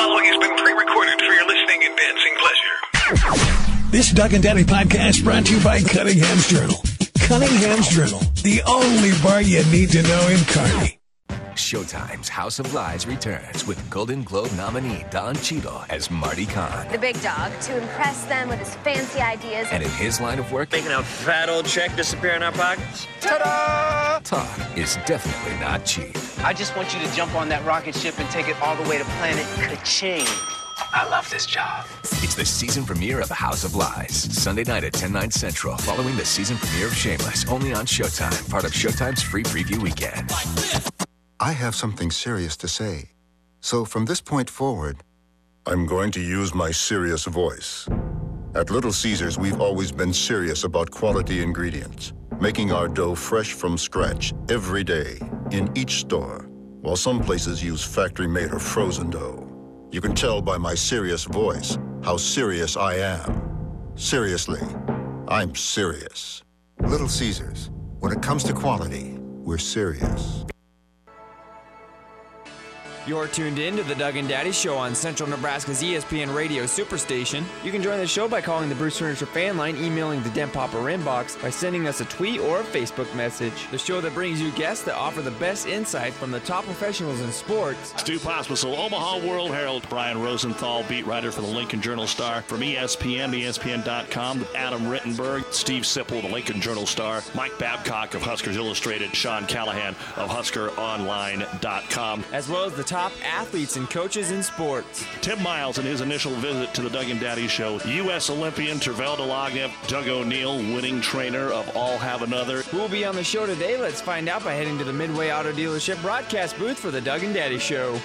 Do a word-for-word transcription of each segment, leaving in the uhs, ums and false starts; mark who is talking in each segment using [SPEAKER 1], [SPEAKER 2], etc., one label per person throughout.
[SPEAKER 1] following has been pre-recorded for your listening and dancing pleasure.
[SPEAKER 2] This Doug and Daddy podcast brought to you by Cunningham's Journal. Cunningham's Journal, the only bar you need to know in Kearney.
[SPEAKER 3] Showtime's House of Lies returns with Golden Globe nominee Don Cheadle as Marty Kahn.
[SPEAKER 4] The big dog, to impress them with his fancy ideas.
[SPEAKER 3] And in his line of work,
[SPEAKER 5] making a fat old check disappear in our pockets.
[SPEAKER 3] Ta-da! Talk is definitely not cheap.
[SPEAKER 6] I just want you to jump on that rocket ship and take it all the way to planet Ka-ching.
[SPEAKER 3] I love this job. It's the season premiere of House of Lies. Sunday night at ten, nine central, following the season premiere of Shameless, only on Showtime, part of Showtime's free preview weekend.
[SPEAKER 7] I have something serious to say. So from this point forward, I'm going to use my serious voice. At Little Caesars, we've always been serious about quality ingredients, making our dough fresh from scratch every day in each store, while some places use factory-made or frozen dough. You can tell by my serious voice how serious I am. Seriously, I'm serious. Little Caesars, when it comes to quality, we're serious.
[SPEAKER 8] You're tuned in to the Doug and Daddy Show on Central Nebraska's E S P N Radio Superstation. You can join the show by calling the Bruce Furniture fan line, emailing the Den Popper inbox, by sending us a tweet or a Facebook message. The show that brings you guests that offer the best insight from the top professionals in sports.
[SPEAKER 9] Stu Pospisil, Omaha World Herald. Brian Rosenthal, beat writer for the Lincoln Journal-Star. From E S P N, E S P N dot com, Adam Rittenberg, Steve Sipple, the Lincoln Journal-Star, Mike Babcock of Huskers Illustrated, Sean Callahan of Husker Online dot com.
[SPEAKER 8] As well as the top athletes and coaches in sports.
[SPEAKER 9] Tim Miles in his initial visit to the Doug and Daddy Show. U S Olympian Tervel Delagnev, Doug O'Neill, winning trainer of All Have Another.
[SPEAKER 8] Who will be on the show today? Let's find out by heading to the Midway Auto Dealership broadcast booth for the Doug and Daddy Show.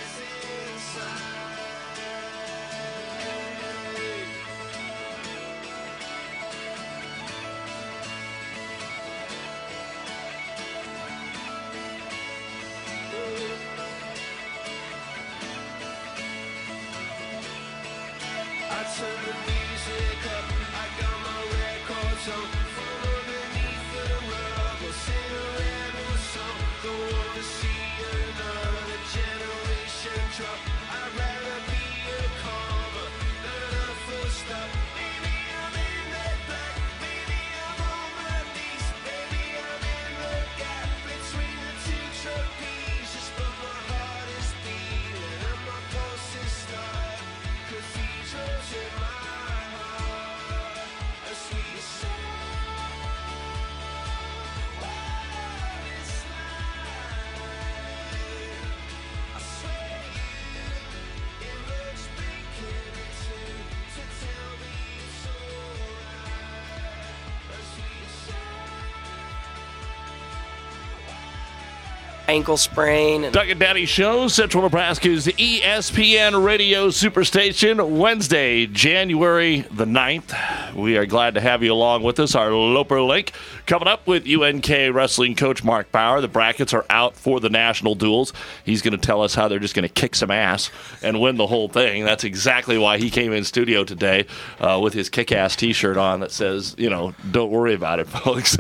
[SPEAKER 5] Ankle sprain. And
[SPEAKER 9] Doug and Daddy Show, Central Nebraska's E S P N Radio Superstation, Wednesday, January the ninth. We are glad to have you along with us. Our Loper Link coming up with U N K wrestling coach Mark Bauer. The brackets are out for the national duels. He's going to tell us how they're just going to kick some ass and win the whole thing. That's exactly why he came in studio today uh, with his kick-ass T-shirt on that says, you know, don't worry about it, folks.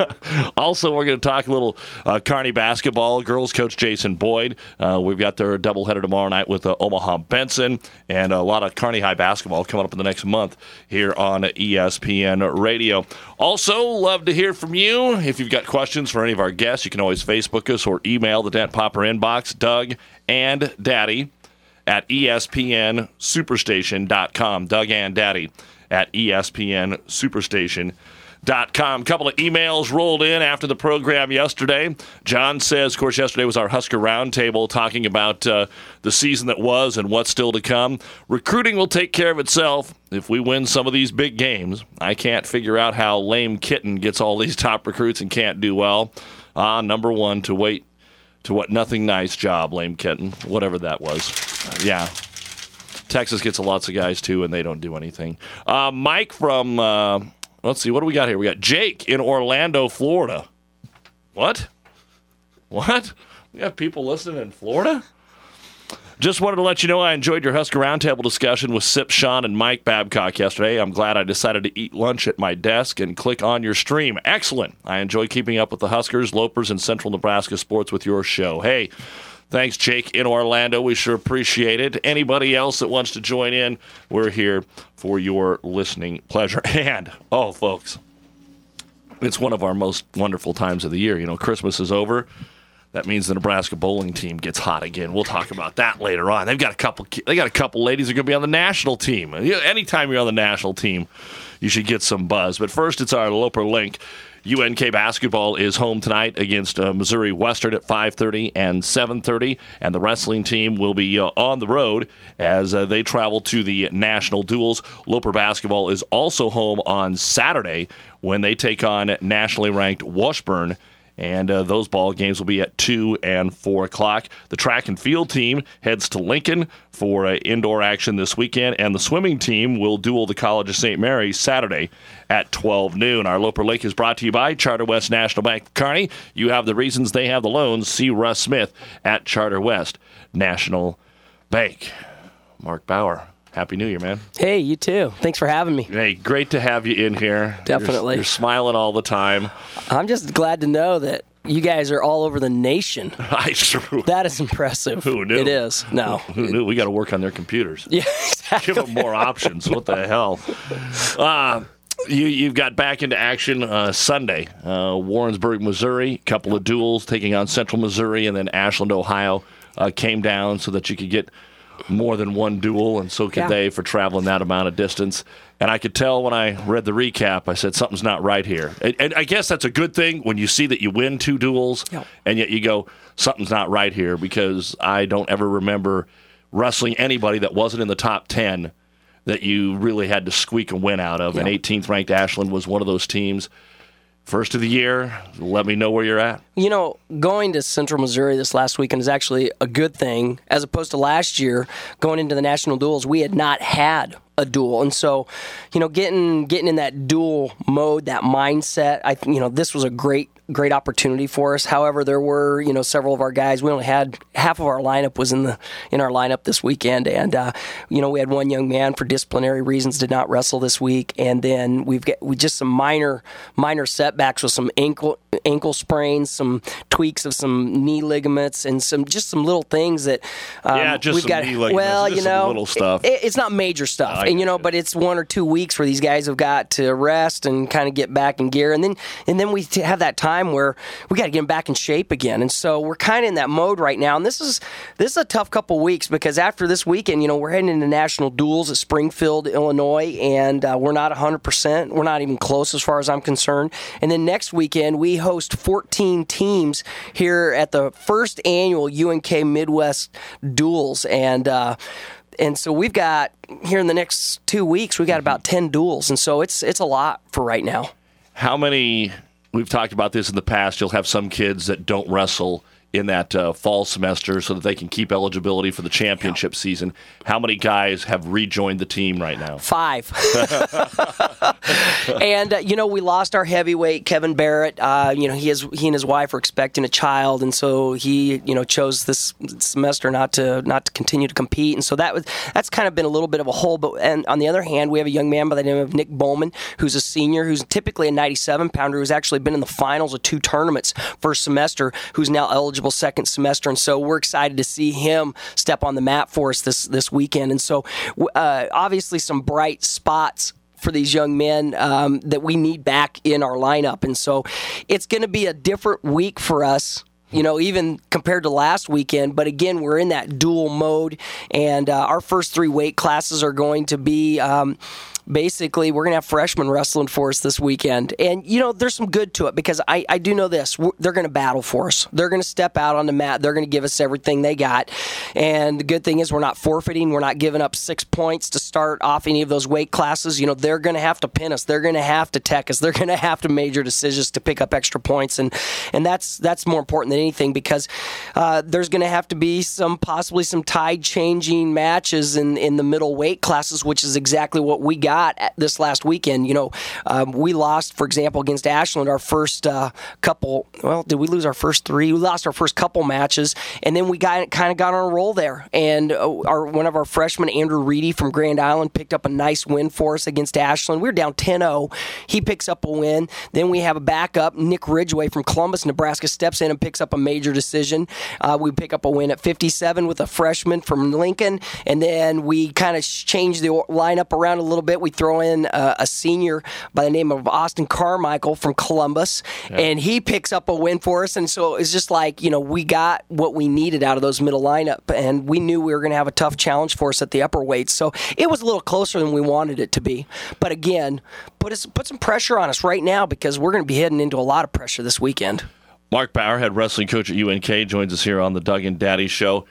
[SPEAKER 9] Also, we're going to talk a little uh, Kearney basketball. Girls coach Jason Boyd. Uh, we've got their doubleheader tomorrow night with uh, Omaha Benson, and a lot of Kearney High basketball coming up in the next month here on E S P N Radio. Also, love to hear from you. If you've got questions for any of our guests, you can always Facebook us or email the Dent Popper inbox, Doug and Daddy at E S P N superstation dot com. Doug and Daddy at E S P N superstation dot com. Dot com. Couple of emails rolled in after the program yesterday. John says, of course, yesterday was our Husker Roundtable talking about uh, the season that was and what's still to come. Recruiting will take care of itself if we win some of these big games. I can't figure out how Lame Kitten gets all these top recruits and can't do well. Ah, uh, number one, to wait to what nothing nice job, Lame Kitten, whatever that was. Uh, yeah. Texas gets lots of guys, too, and they don't do anything. Uh, Mike from... Uh, Let's see, what do we got here? We got Jake in Orlando, Florida. What? What? We have people listening in Florida? Just wanted to let you know I enjoyed your Husker Roundtable discussion with Sip, Sean, and Mike Babcock yesterday. I'm glad I decided to eat lunch at my desk and click on your stream. Excellent. I enjoy keeping up with the Huskers, Lopers, and Central Nebraska sports with your show. Hey, Thanks, Jake, in Orlando. We sure appreciate it. Anybody else that wants to join in, we're here for your listening pleasure. And, oh, folks, it's one of our most wonderful times of the year. You know, Christmas is over. That means the Nebraska bowling team gets hot again. We'll talk about that later on. They've got a couple. They got a couple ladies who are going to be on the national team. Anytime you're on the national team, you should get some buzz. But first, it's our Loper Link. U N K basketball is home tonight against uh, Missouri Western at five thirty and seven thirty, and the wrestling team will be uh, on the road as uh, they travel to the national duels. Loper basketball is also home on Saturday when they take on nationally ranked Washburn. And uh, those ball games will be at two and four o'clock. The track and field team heads to Lincoln for uh, indoor action this weekend, and the swimming team will duel the College of Saint Mary Saturday at twelve noon. Our Loper Lake is brought to you by Charter West National Bank. Kearney, you have the reasons, they have the loans. See Russ Smith at Charter West National Bank. Mark Bauer. Happy New Year, man.
[SPEAKER 10] Hey, you too. Thanks for having me.
[SPEAKER 9] Hey, great to have you in here.
[SPEAKER 10] Definitely.
[SPEAKER 9] You're, you're smiling all the time.
[SPEAKER 10] I'm just glad to know that you guys are all over the nation.
[SPEAKER 9] I true.
[SPEAKER 10] That is impressive.
[SPEAKER 9] Who knew?
[SPEAKER 10] It is. No.
[SPEAKER 9] Who knew? We got to work on their computers.
[SPEAKER 10] Yeah, exactly.
[SPEAKER 9] Give them more options. What the hell? Uh, you, you've got back into action uh, Sunday. Uh, Warrensburg, Missouri, a couple of duels taking on Central Missouri, and then Ashland, Ohio uh, came down so that you could get more than one duel, and so could
[SPEAKER 10] Yeah.
[SPEAKER 9] they for traveling that amount of distance. And I could tell when I read the recap, I said, something's not right here. And, and I guess that's a good thing when you see that you win two duels,
[SPEAKER 10] Yep.
[SPEAKER 9] and yet you go, something's not right here, because I don't ever remember wrestling anybody that wasn't in the top ten that you really had to squeak a win out of.
[SPEAKER 10] Yep.
[SPEAKER 9] And eighteenth-ranked Ashland was one of those teams. First of the year, let me know where you're at.
[SPEAKER 10] You know, going to Central Missouri this last weekend is actually a good thing, as opposed to last year, going into the national duels, we had not had a duel. And so, you know, getting getting in that duel mode, that mindset, I you know, this was a great great opportunity for us. However, there were, you know, several of our guys, we only had half of our lineup was in the in our lineup this weekend, and uh, you know, we had one young man for disciplinary reasons did not wrestle this week, and then we've got we just some minor minor setbacks with some ankle ankle sprains, some tweaks of some knee ligaments, and some just some little things that um,
[SPEAKER 9] Yeah, just
[SPEAKER 10] we've
[SPEAKER 9] some
[SPEAKER 10] got.
[SPEAKER 9] knee ligaments,
[SPEAKER 10] Well,
[SPEAKER 9] just
[SPEAKER 10] you
[SPEAKER 9] some
[SPEAKER 10] know,
[SPEAKER 9] little stuff.
[SPEAKER 10] It, it's not major stuff,
[SPEAKER 9] I
[SPEAKER 10] and you know,
[SPEAKER 9] get it.
[SPEAKER 10] but it's one or two weeks where these guys have got to rest and kind of get back in gear, and then and then we have that time where we got to get them back in shape again, and so we're kind of in that mode right now. And this is this is a tough couple weeks, because after this weekend, you know, we're heading into national duels at Springfield, Illinois, and uh, we're not one hundred percent. We're not even close as far as I'm concerned. And then next weekend, we host fourteen teams here at the first annual U N K Midwest Duels, and uh, and so we've got here in the next two weeks, we got about ten duels, and so it's it's a lot for right now.
[SPEAKER 9] How many, we've talked about this in the past, you'll have some kids that don't wrestle in that uh, fall semester so that they can keep eligibility for the championship season. How many guys have rejoined the team right now?
[SPEAKER 10] Five. And, uh, you know, we lost our heavyweight, Kevin Barrett. Uh, you know, he has, he and his wife are expecting a child, and so he, you know, chose this semester not to not to continue to compete. And so that was that's kind of been a little bit of a hole. But and on the other hand, we have a young man by the name of Nick Bowman, who's a senior, who's typically a ninety-seven pounder, who's actually been in the finals of two tournaments first semester, who's now eligible second semester. And so we're excited to see him step on the map for us this, this weekend. And so uh, obviously some bright spots for these young men um, that we need back in our lineup. And so it's going to be a different week for us, you know, even compared to last weekend. But again, we're in that dual mode, and uh, our first three weight classes are going to be um, basically, we're going to have freshmen wrestling for us this weekend. And, you know, there's some good to it, because I, I do know this. They're going to battle for us. They're going to step out on the mat. They're going to give us everything they got. And the good thing is we're not forfeiting. We're not giving up six points to start off any of those weight classes. You know, they're going to have to pin us. They're going to have to tech us. They're going to have to major decisions to pick up extra points. And, and that's that's more important than anything, because uh, there's going to have to be some possibly some tide-changing matches in, in the middle weight classes, which is exactly what we got got at this last weekend. You know, um, we lost, for example, against Ashland our first uh, couple. Well, did we lose our first three? We lost our first couple matches, and then we got kind of got on a roll there. And uh, our one of our freshmen, Andrew Reedy from Grand Island, picked up a nice win for us against Ashland. We were down ten oh. He picks up a win. Then we have a backup, Nick Ridgway from Columbus, Nebraska, steps in and picks up a major decision. Uh, we pick up a win at fifty-seven with a freshman from Lincoln, and then we kind of change the lineup around a little bit. We throw in uh, a senior by the name of Austin Carmichael from Columbus, yeah. and he picks up a win for us. And so it's just like, you know, we got what we needed out of those middle lineup, and we knew we were going to have a tough challenge for us at the upper weights. So it was a little closer than we wanted it to be. But again, put us put some pressure on us right now, because we're going to be heading into a lot of pressure this weekend.
[SPEAKER 9] Mark Bauer, head wrestling coach at U N K, joins us here on the Doug and Daddy Show.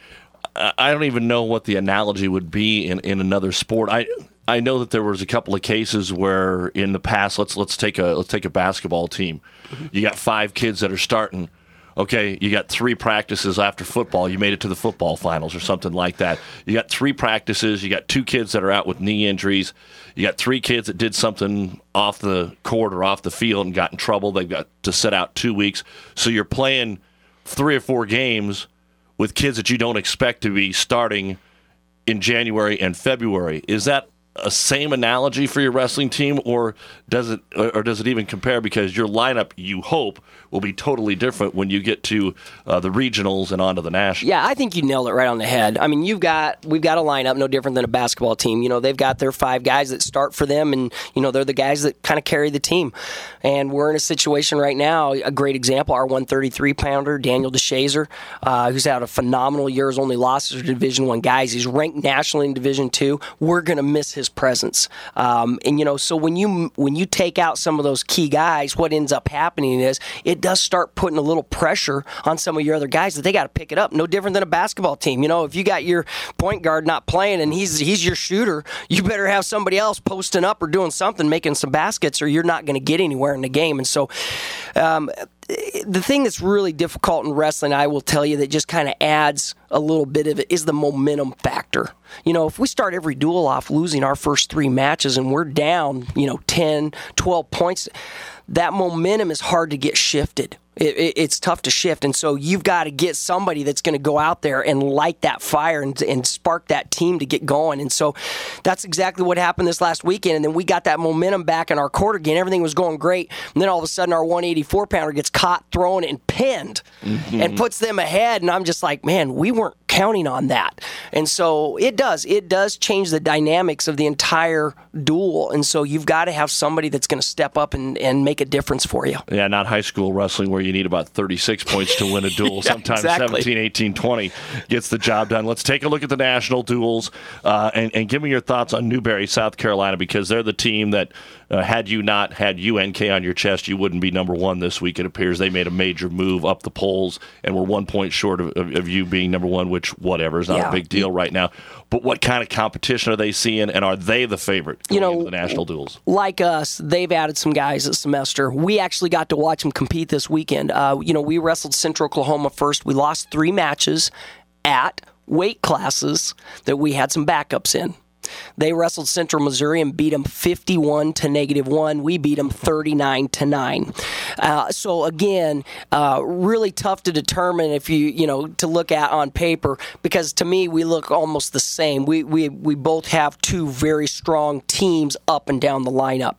[SPEAKER 9] I don't even know what the analogy would be in, in another sport. I I know that there was a couple of cases where in the past, let's let's take a let's take a basketball team. Mm-hmm. You got five kids that are starting. Okay, you got three practices after football. You made it to the football finals or something like that. You got three practices. You got two kids that are out with knee injuries. You got three kids that did something off the court or off the field and got in trouble. They've got to sit out two weeks. So you're playing three or four games with kids that you don't expect to be starting in January and February. Is that a same analogy for your wrestling team, or does it or does it even compare, because your lineup, you hope, will be totally different when you get to uh, the regionals and onto the national?
[SPEAKER 10] Yeah, I think you nailed it right on the head. I mean, you've got we've got a lineup no different than a basketball team. You know, they've got their five guys that start for them, and you know they're the guys that kind of carry the team. And we're in a situation right now. A great example: our one thirty-three pounder Daniel DeShazer, uh, who's had a phenomenal year. His only losses are Division One guys. He's ranked nationally in Division Two. We're going to miss his presence. Um, and you know, so when you when you take out some of those key guys, what ends up happening is it does start putting a little pressure on some of your other guys that they got to pick it up. No different than a basketball team. You know, if you got your point guard not playing and he's he's your shooter, you better have somebody else posting up or doing something, making some baskets, or you're not going to get anywhere in the game. And so, um, the thing that's really difficult in wrestling, I will tell you, that just kind of adds a little bit of it, is the momentum factor. You know, if we start every duel off losing our first three matches and we're down, you know, ten, twelve points, that momentum is hard to get shifted. It, it, it's tough to shift, and so you've got to get somebody that's going to go out there and light that fire and, and spark that team to get going. And so that's exactly what happened this last weekend. And then we got that momentum back in our court again. Everything was going great, and then all of a sudden our one eighty-four pounder gets caught, thrown, and pinned, mm-hmm. and puts them ahead. And I'm just like, man, we weren't counting on that. And so it does. It does change the dynamics of the entire duel. And so you've got to have somebody that's going to step up and, and make a difference for you.
[SPEAKER 9] Yeah, not high school wrestling where you need about thirty-six points to win a duel.
[SPEAKER 10] Yeah,
[SPEAKER 9] Sometimes
[SPEAKER 10] exactly.
[SPEAKER 9] seventeen, eighteen, twenty gets the job done. Let's take a look at the national duels uh, and, and give me your thoughts on Newberry, South Carolina, because they're the team that uh, had you not had U N K on your chest, you wouldn't be number one this week. It appears they made a major move up the polls and were one point short of, of, of you being number one, which whatever is not
[SPEAKER 10] yeah.
[SPEAKER 9] a big deal right now. But what kind of competition are they seeing, and are they the favorite going
[SPEAKER 10] you know,
[SPEAKER 9] into the national duels?
[SPEAKER 10] Like us, they've added some guys this semester. We actually got to watch them compete this weekend. Uh, you know, we wrestled Central Oklahoma first. We lost three matches at weight classes that we had some backups in. They wrestled Central Missouri and beat them fifty-one to negative one. We beat them thirty-nine to nine. Uh, so again, uh, really tough to determine if you you know to look at on paper, because to me we look almost the same. We we we both have two very strong teams up and down the lineup.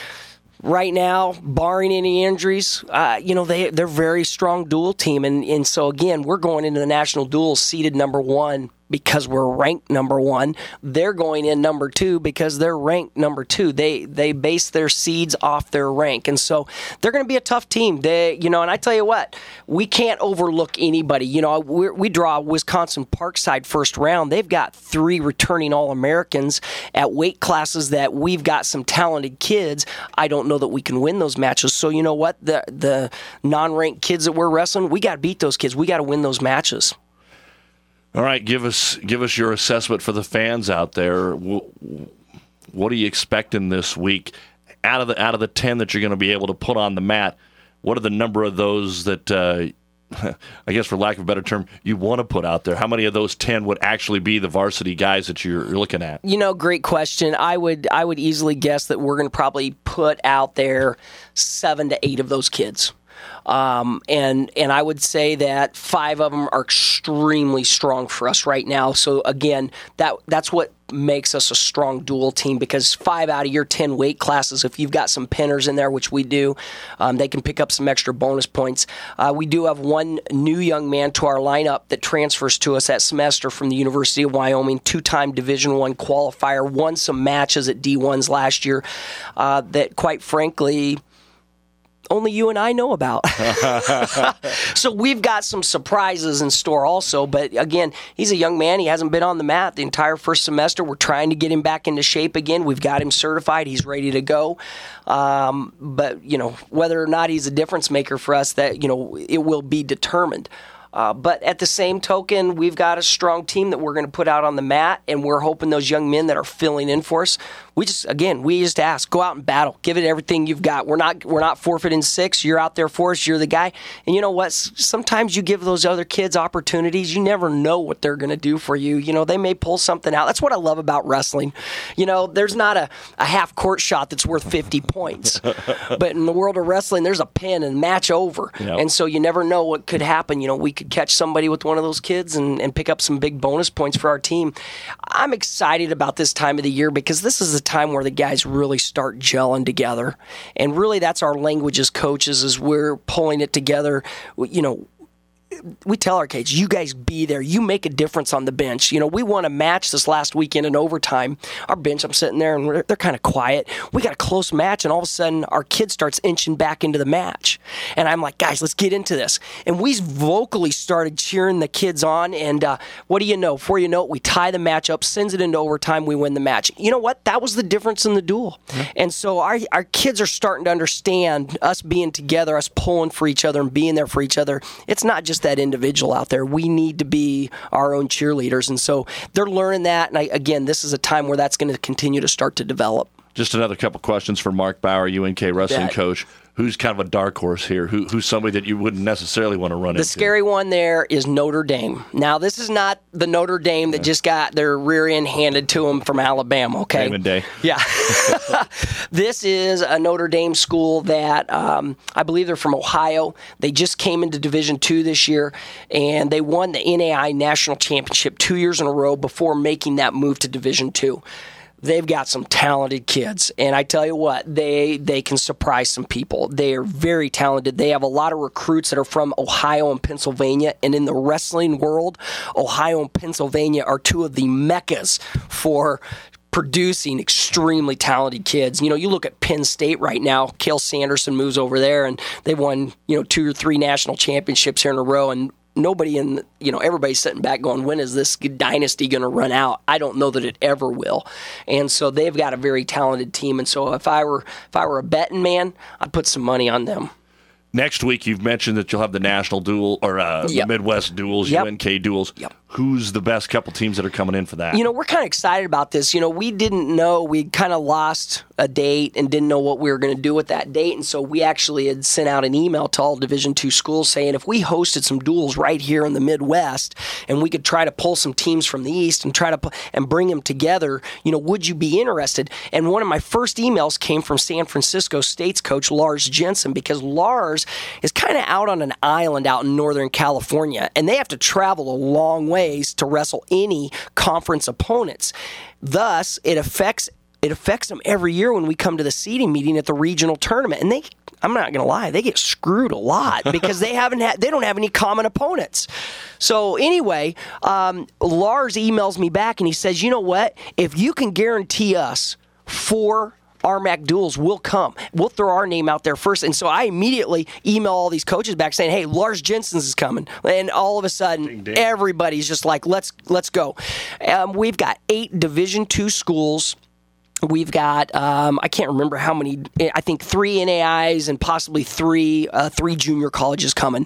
[SPEAKER 10] Right now, barring any injuries, uh, you know, they, they're a very strong dual team. And, and so, again, we're going into the national duels seeded number one because we're ranked number one. They're going in number two because they're ranked number two. They they base their seeds off their rank. And so they're going to be a tough team. They, you know, and I tell you what, we can't overlook anybody. You know, we're, we draw Wisconsin Parkside first round. They've got three returning All-Americans at weight classes that we've got some talented kids. I don't know that we can win those matches. So you know what? The, the non-ranked kids that we're wrestling, we got to beat those kids. We got to win those matches.
[SPEAKER 9] All right, give us give us your assessment for the fans out there. What are you expecting this week? Out of the out of the ten that you're going to be able to put on the mat, what are the number of those that uh, I guess for lack of a better term, you want to put out there? How many of those ten would actually be the varsity guys that you're looking at?
[SPEAKER 10] You know, great question. I would I would easily guess that we're going to probably put out there seven to eight of those kids. Um, and and I would say that five of them are extremely strong for us right now. So again, that that's what makes us a strong dual team, because five out of your ten weight classes, if you've got some pinners in there, which we do, um, they can pick up some extra bonus points. Uh, we do have one new young man to our lineup that transfers to us that semester from the University of Wyoming, two-time Division One qualifier, won some matches at D ones last year uh, that, quite frankly, only you and I know about. So we've got some surprises in store also. But again, he's a young man. He hasn't been on the mat the entire first semester. We're trying to get him back into shape again. We've got him certified. He's ready to go. Um, but, you know, whether or not he's a difference maker for us, that, you know, it will be determined. Uh, but at the same token, we've got a strong team that we're going to put out on the mat, and we're hoping those young men that are filling in for us, we just, again, we just ask, go out and battle. Give it everything you've got. We're not we're not forfeiting six. You're out there for us. You're the guy. And you know what? Sometimes you give those other kids opportunities. You never know what they're going to do for you. You know, they may pull something out. That's what I love about wrestling. You know, there's not a, a half-court shot that's worth fifty points. But in the world of wrestling, there's a pin and match over. Yep. And so you never know what could happen. You know, we could catch somebody with one of those kids and, and pick up some big bonus points for our team. I'm excited about this time of the year because this is the time where the guys really start gelling together. And really that's our language as coaches, is we're pulling it together. You know, we tell our kids, you guys be there. You make a difference on the bench. You know, we won a match this last weekend in overtime. Our bench, I'm sitting there, and they're kind of quiet. We got a close match, and all of a sudden, our kid starts inching back into the match. And I'm like, guys, let's get into this. And we vocally started cheering the kids on, and uh, what do you know? Before you know it, we tie the match up, sends it into overtime, we win the match. You know what? That was the difference in the duel. Yeah. And so our, our kids are starting to understand us being together, us pulling for each other and being there for each other. It's not just that individual out there. We need to be our own cheerleaders. And so they're learning that. And I, again, this is a time where that's going to continue to start to develop.
[SPEAKER 9] Just another couple questions for Mark Bauer, U N K wrestling that. coach. Who's kind of a dark horse here? Who, who's somebody that you wouldn't necessarily want to run
[SPEAKER 10] the
[SPEAKER 9] into?
[SPEAKER 10] The scary one there is Notre Dame. Now, this is not the Notre Dame that yeah. just got their rear end handed to them from Alabama, okay?
[SPEAKER 9] Raymond Day.
[SPEAKER 10] Yeah. This is a Notre Dame school that um, I believe they're from Ohio. They just came into Division Two this year, and they won the N A I National Championship two years in a row before making that move to Division Two. They've got some talented kids, and I tell you what, they they can surprise some people. They are very talented. They have a lot of recruits that are from Ohio and Pennsylvania, and in the wrestling world, Ohio and Pennsylvania are two of the meccas for producing extremely talented kids. You know, you look at Penn State right now, Cale Sanderson moves over there, and they've won, you know, two or three national championships here in a row, and nobody in, you know, everybody's sitting back going, when is this dynasty going to run out? I don't know that it ever will. And so they've got a very talented team. And so if I were if I were a betting man, I'd put some money on them.
[SPEAKER 9] Next week, you've mentioned that you'll have the national duel or uh, yep. the Midwest duels, yep. U N K duels.
[SPEAKER 10] Yep.
[SPEAKER 9] Who's the best couple teams that are coming in for that?
[SPEAKER 10] You know, we're kind of excited about this. You know, we didn't know. We kind of lost a date and didn't know what we were going to do with that date. And so we actually had sent out an email to all Division Two schools saying if we hosted some duels right here in the Midwest and we could try to pull some teams from the East and try to and bring them together, you know, would you be interested? And one of my first emails came from San Francisco State's coach, Lars Jensen, because Lars is kind of out on an island out in Northern California, and they have to travel a long ways to wrestle any conference opponents. Thus, it affects it affects them every year when we come to the seeding meeting at the regional tournament. And they, I'm not going to lie, they get screwed a lot because they haven't had, they don't have any common opponents. So anyway, um, Lars emails me back and he says, you know what? If you can guarantee us four R M A C duels, will come. We'll throw our name out there first. And so I immediately email all these coaches back saying, hey, Lars Jensen's is coming. And all of a sudden, ding, ding. Everybody's just like, let's let's go. Um, we've got eight Division Two schools. We've got, um, I can't remember how many, I think three N A Is and possibly three uh, three junior colleges coming.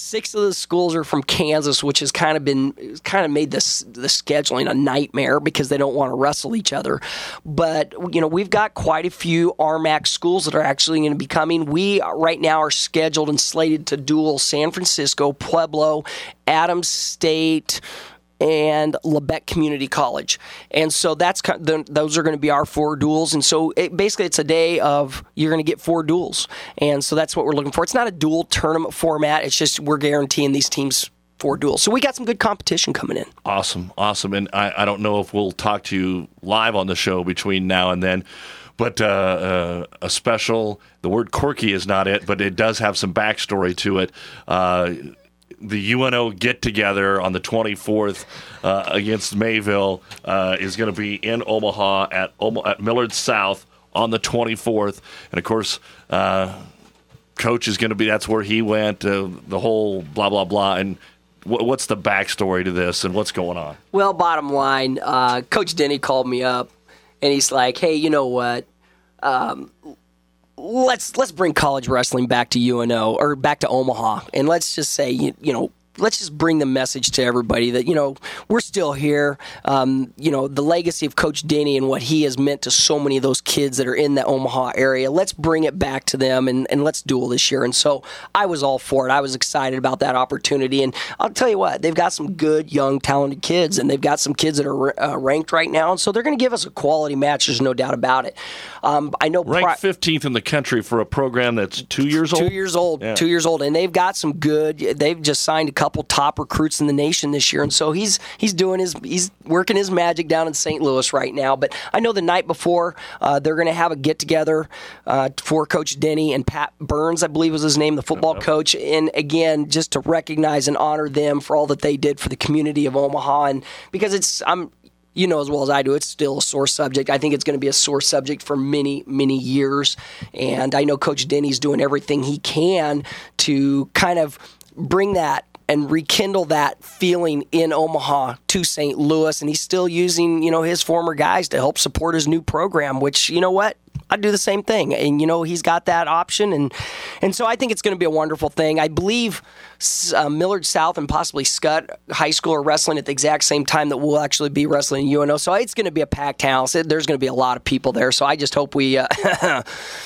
[SPEAKER 10] Six of the schools are from Kansas, which has kind of been kind of made this the scheduling a nightmare because they don't want to wrestle each other. But you know, we've got quite a few R M A C schools that are actually going to be coming. We right now are scheduled and slated to duel San Francisco, Pueblo, Adams State, and Lebec Community College. And so that's those are going to be our four duels. And so it, basically it's a day of you're going to get four duels. And so that's what we're looking for. It's not a dual tournament format. It's just we're guaranteeing these teams four duels. So we got some good competition coming in.
[SPEAKER 9] Awesome. Awesome. And I, I don't know if we'll talk to you live on the show between now and then, but uh, uh, a special, the word quirky is not it, but it does have some backstory to it. Uh, The U N O get-together on the twenty-fourth uh, against Mayville uh, is going to be in Omaha at, Oma- at Millard South on the twenty-fourth. And, of course, uh, Coach is going to be – that's where he went, uh, the whole blah, blah, blah. And w- what's the backstory to this and what's going on?
[SPEAKER 10] Well, bottom line, uh, Coach Denny called me up, and he's like, hey, you know what? Um, Let's let's bring college wrestling back to U N O or back to Omaha, and let's just say you, you know let's just bring the message to everybody that you know we're still here. Um, you know the legacy of Coach Denny and what he has meant to so many of those kids that are in the Omaha area. Let's bring it back to them and, and let's duel this year. And so I was all for it. I was excited about that opportunity. And I'll tell you what, they've got some good, young, talented kids, and they've got some kids that are uh, ranked right now. And so they're going to give us a quality match. There's no doubt about it. Um, I know
[SPEAKER 9] ranked
[SPEAKER 10] pri-
[SPEAKER 9] fifteenth in the country for a program that's two years old.
[SPEAKER 10] Two years old.
[SPEAKER 9] Yeah.
[SPEAKER 10] Two years old, and they've got some good. They've just signed a couple top recruits in the nation this year, and so he's he's doing his he's working his magic down in Saint Louis right now. But I know the night before uh, they're going to have a get together uh, for Coach Denny and Pat Burns, I believe was his name, the football uh-huh. coach, and again just to recognize and honor them for all that they did for the community of Omaha, and because it's I'm. You know as well as I do, it's still a sore subject. I think it's going to be a sore subject for many, many years. And I know Coach Denny's doing everything he can to kind of bring that and rekindle that feeling in Omaha to Saint Louis. And he's still using, you know, his former guys to help support his new program, which, you know what? I'd do the same thing. And, you know, he's got that option. And and so I think it's going to be a wonderful thing. I believe uh, Millard South and possibly Scott High School are wrestling at the exact same time that we'll actually be wrestling in U N O. So it's going to be a packed house. There's going to be a lot of people there. So I just hope we uh,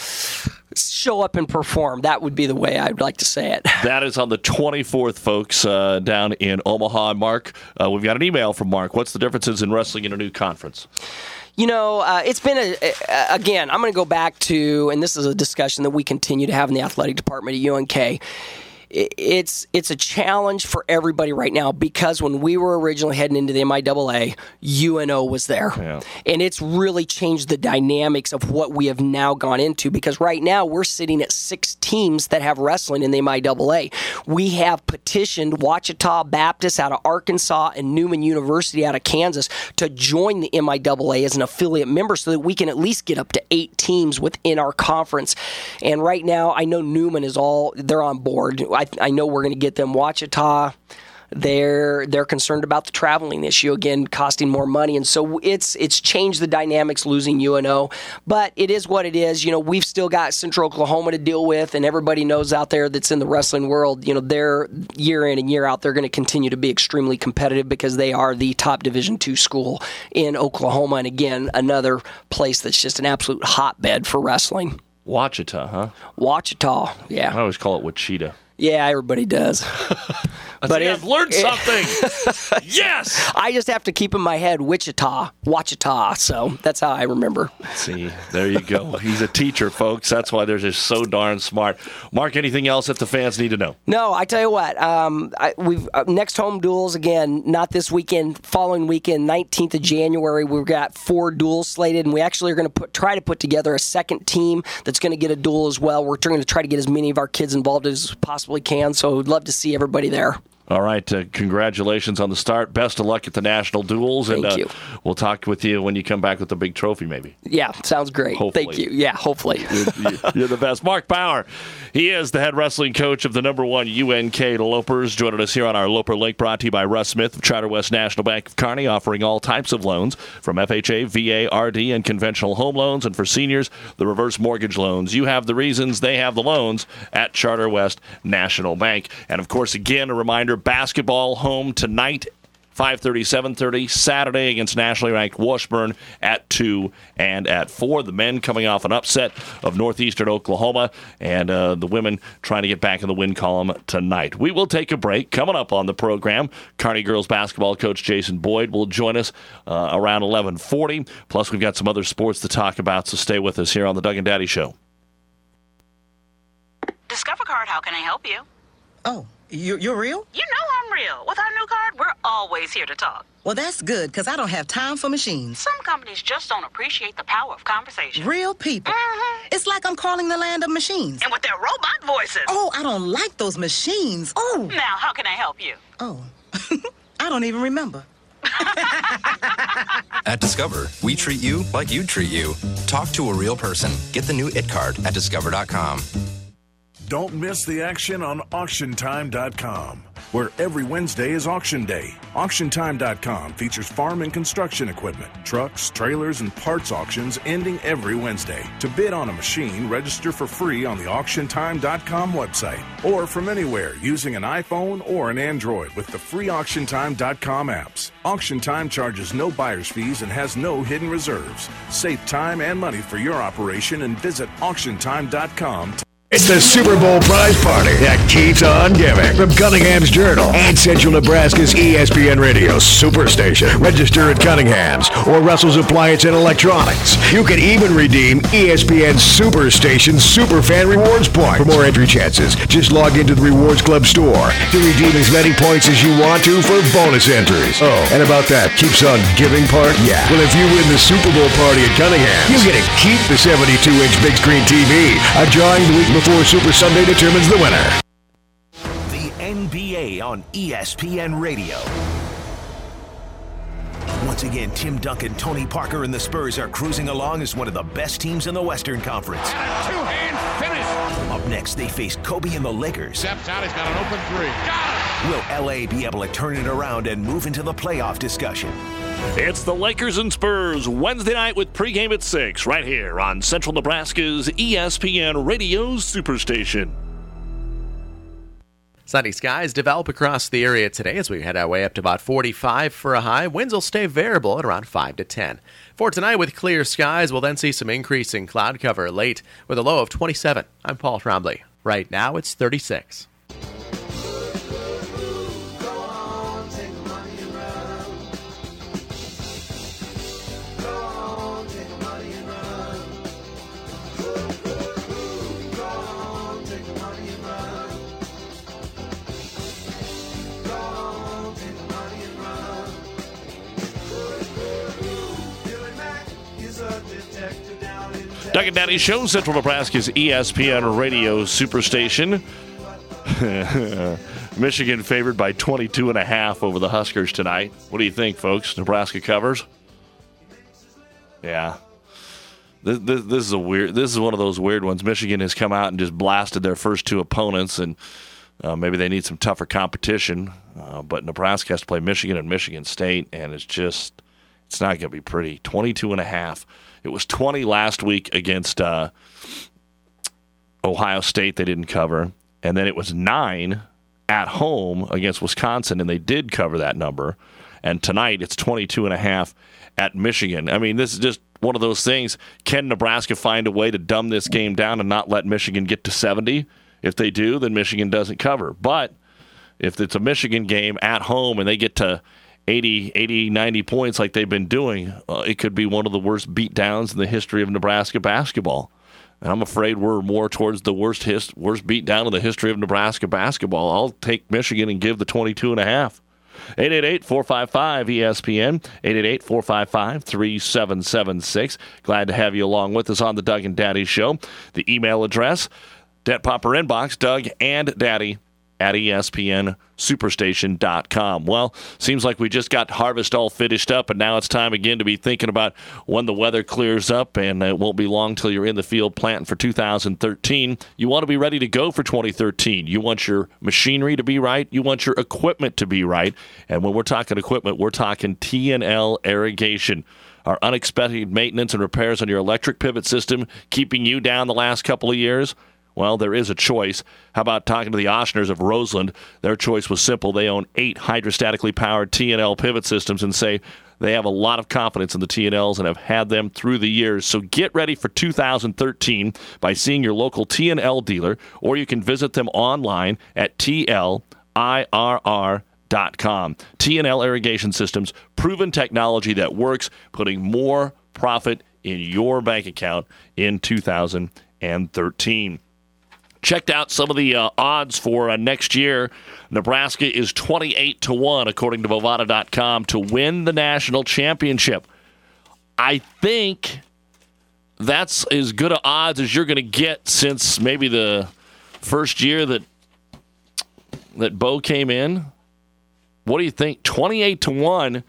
[SPEAKER 10] show up and perform. That would be the way I'd like to say it.
[SPEAKER 9] That is on the twenty-fourth, folks, uh, down in Omaha. Mark, uh, we've got an email from Mark. What's the differences in wrestling in a new conference?
[SPEAKER 10] You know, uh, it's been, a, a, again, I'm going to go back to, and this is a discussion that we continue to have in the athletic department at U N K. It's it's a challenge for everybody right now because when we were originally heading into the M I A A, U N O was there. Yeah. And it's really changed the dynamics of what we have now gone into because right now we're sitting at six teams that have wrestling in the M I A A. We have petitioned Ouachita Baptist out of Arkansas and Newman University out of Kansas to join the M I A A as an affiliate member so that we can at least get up to eight teams within our conference. And right now I know Newman is all, they're on board. I, I know we're going to get them. Ouachita, they're they're concerned about the traveling issue again, costing more money, and so it's it's changed the dynamics losing U N O. But it is what it is. You know, we've still got Central Oklahoma to deal with, and everybody knows out there that's in the wrestling world. You know, they're year in and year out, they're going to continue to be extremely competitive because they are the top Division two school in Oklahoma, and again, another place that's just an absolute hotbed for wrestling.
[SPEAKER 9] Ouachita, huh?
[SPEAKER 10] Ouachita, yeah.
[SPEAKER 9] I always call it Wichita.
[SPEAKER 10] Yeah, everybody does.
[SPEAKER 9] But I've learned something. Yes!
[SPEAKER 10] I just have to keep in my head Wichita, Ouachita, so that's how I remember.
[SPEAKER 9] See, there you go. He's a teacher, folks. That's why they're just so darn smart. Mark, anything else that the fans need to know?
[SPEAKER 10] No, I tell you what. Um, I, we've uh, next home duels again. Not this weekend. Following weekend, nineteenth of January. We've got four duels slated, and we actually are going to put try to put together a second team that's going to get a duel as well. We're going to try to get as many of our kids involved as possible. Can, so we'd love to see everybody there.
[SPEAKER 9] All right. Uh, congratulations on the start. Best of luck at the national duels.
[SPEAKER 10] Thank
[SPEAKER 9] and uh,
[SPEAKER 10] you.
[SPEAKER 9] We'll talk with you when you come back with the big trophy, maybe.
[SPEAKER 10] Yeah, sounds great.
[SPEAKER 9] Hopefully.
[SPEAKER 10] Thank you. Yeah, hopefully.
[SPEAKER 9] you're, you're the best. Mark Bauer. He is the head wrestling coach of the number one U N K Lopers, joining us here on our Loper Link, brought to you by Russ Smith of Charter West National Bank of Kearney, offering all types of loans from F H A, V A, R D, and conventional home loans. And for seniors, the reverse mortgage loans. You have the reasons, they have the loans at Charter West National Bank. And, of course, again, a reminder, basketball home tonight, five thirty, seven thirty, Saturday against nationally ranked Washburn at two and at four. The men coming off an upset of Northeastern Oklahoma, and uh, the women trying to get back in the win column tonight. We will take a break. Coming up on the program, Kearney girls basketball coach Jason Boyd will join us uh, around eleven forty. Plus, we've got some other sports to talk about, so stay with us here on the Doug and Daddy Show.
[SPEAKER 11] Discover Card, how can I help you?
[SPEAKER 12] Oh, you're, you're real?
[SPEAKER 11] You know I'm real. With our new card, we're always here to talk.
[SPEAKER 12] Well, that's good, because I don't have time for machines.
[SPEAKER 11] Some companies just don't appreciate the power of conversation.
[SPEAKER 12] Real people.
[SPEAKER 11] Mm-hmm.
[SPEAKER 12] It's like I'm calling the land of machines.
[SPEAKER 11] And with their robot voices.
[SPEAKER 12] Oh, I don't like those machines. Oh.
[SPEAKER 11] Now, how can I help you?
[SPEAKER 12] Oh, I don't even remember.
[SPEAKER 13] At Discover, we treat you like you'd treat you. Talk to a real person. Get the new It Card at discover dot com.
[SPEAKER 14] Don't miss the action on auction time dot com, where every Wednesday is auction day. auction time dot com features farm and construction equipment, trucks, trailers, and parts auctions ending every Wednesday. To bid on a machine, register for free on the auction time dot com website or from anywhere using an iPhone or an Android with the free auction time dot com apps. AuctionTime charges no buyer's fees and has no hidden reserves. Save time and money for your operation and visit auction time dot com.
[SPEAKER 2] It's the Super Bowl prize party that keeps on giving. From Cunningham's Journal and Central Nebraska's E S P N Radio Superstation. Register at Cunningham's or Russell's Appliance and Electronics. You can even redeem E S P N Superstation Superfan Rewards Point. For more entry chances, just log into the Rewards Club store to redeem as many points as you want to for bonus entries. Oh, and about that keeps on giving part? Yeah. Well, if you win the Super Bowl party at Cunningham's, you get to keep the seventy-two inch big screen T V. A drawing the week before Before Super Sunday determines the winner.
[SPEAKER 15] The N B A on E S P N Radio. Once again, Tim Duncan, Tony Parker, and the Spurs are cruising along as one of the best teams in the Western Conference.
[SPEAKER 16] And a two-hand finish.
[SPEAKER 15] Up next, they face Kobe and the Lakers.
[SPEAKER 16] Steps out, he's got an open three. Got it!
[SPEAKER 15] Will L A be able to turn it around and move into the playoff discussion?
[SPEAKER 9] It's the Lakers and Spurs Wednesday night with pregame at six right here on Central Nebraska's E S P N Radio Superstation.
[SPEAKER 17] Sunny skies develop across the area today as we head our way up to about forty-five for a high. Winds will stay variable at around five to ten. For tonight with clear skies, we'll then see some increasing cloud cover late with a low of twenty-seven. I'm Paul Trombley. Right now it's thirty-six.
[SPEAKER 9] Doug and Daddy Show, Central Nebraska's E S P N Radio Superstation. Michigan favored by twenty-two and a half over the Huskers tonight. What do you think, folks? Nebraska covers? Yeah. This, this, this is a weird. This is one of those weird ones. Michigan has come out and just blasted their first two opponents, and uh, maybe they need some tougher competition. Uh, but Nebraska has to play Michigan and Michigan State, and it's just it's not going to be pretty. twenty-two and a half. It was twenty last week against uh, Ohio State. They didn't cover. And then it was nine at home against Wisconsin, and they did cover that number. And tonight it's twenty-two and a half at Michigan. I mean, this is just one of those things. Can Nebraska find a way to dumb this game down and not let Michigan get to seventy? If they do, then Michigan doesn't cover. But if it's a Michigan game at home and they get to eighty, eighty, ninety points like they've been doing, uh, it could be one of the worst beatdowns in the history of Nebraska basketball. And I'm afraid we're more towards the worst his, worst beatdown in the history of Nebraska basketball. I'll take Michigan and give the twenty-two and a half. eight eight eight, four five five, E S P N, eight eight eight, four five five, three seven seven six. Glad to have you along with us on the Doug and Daddy Show. The email address, Debt Popper Inbox, Doug and Daddy at E S P N Superstation dot com. Well, seems like we just got harvest all finished up, and now it's time again to be thinking about when the weather clears up, and it won't be long till you're in the field planting for two thousand thirteen. You want to be ready to go for twenty thirteen. You want your machinery to be right. You want your equipment to be right. And when we're talking equipment, we're talking T and L Irrigation. Our unexpected maintenance and repairs on your electric pivot system keeping you down the last couple of years? Well, there is a choice. How about talking to the Oshner's of Roseland? Their choice was simple. They own eight hydrostatically powered T and L pivot systems and say they have a lot of confidence in the T and Ls and have had them through the years. So get ready for two thousand thirteen by seeing your local T and L dealer, or you can visit them online at T L I R R dot com. T and L Irrigation Systems, proven technology that works, putting more profit in your bank account in two thousand thirteen. Checked out some of the uh, odds for uh, next year. Nebraska is twenty-eight to one, according to Bovada dot com, to win the national championship. I think that's as good of odds as you're going to get since maybe the first year that that Bo came in. What do you think? twenty-eight to one.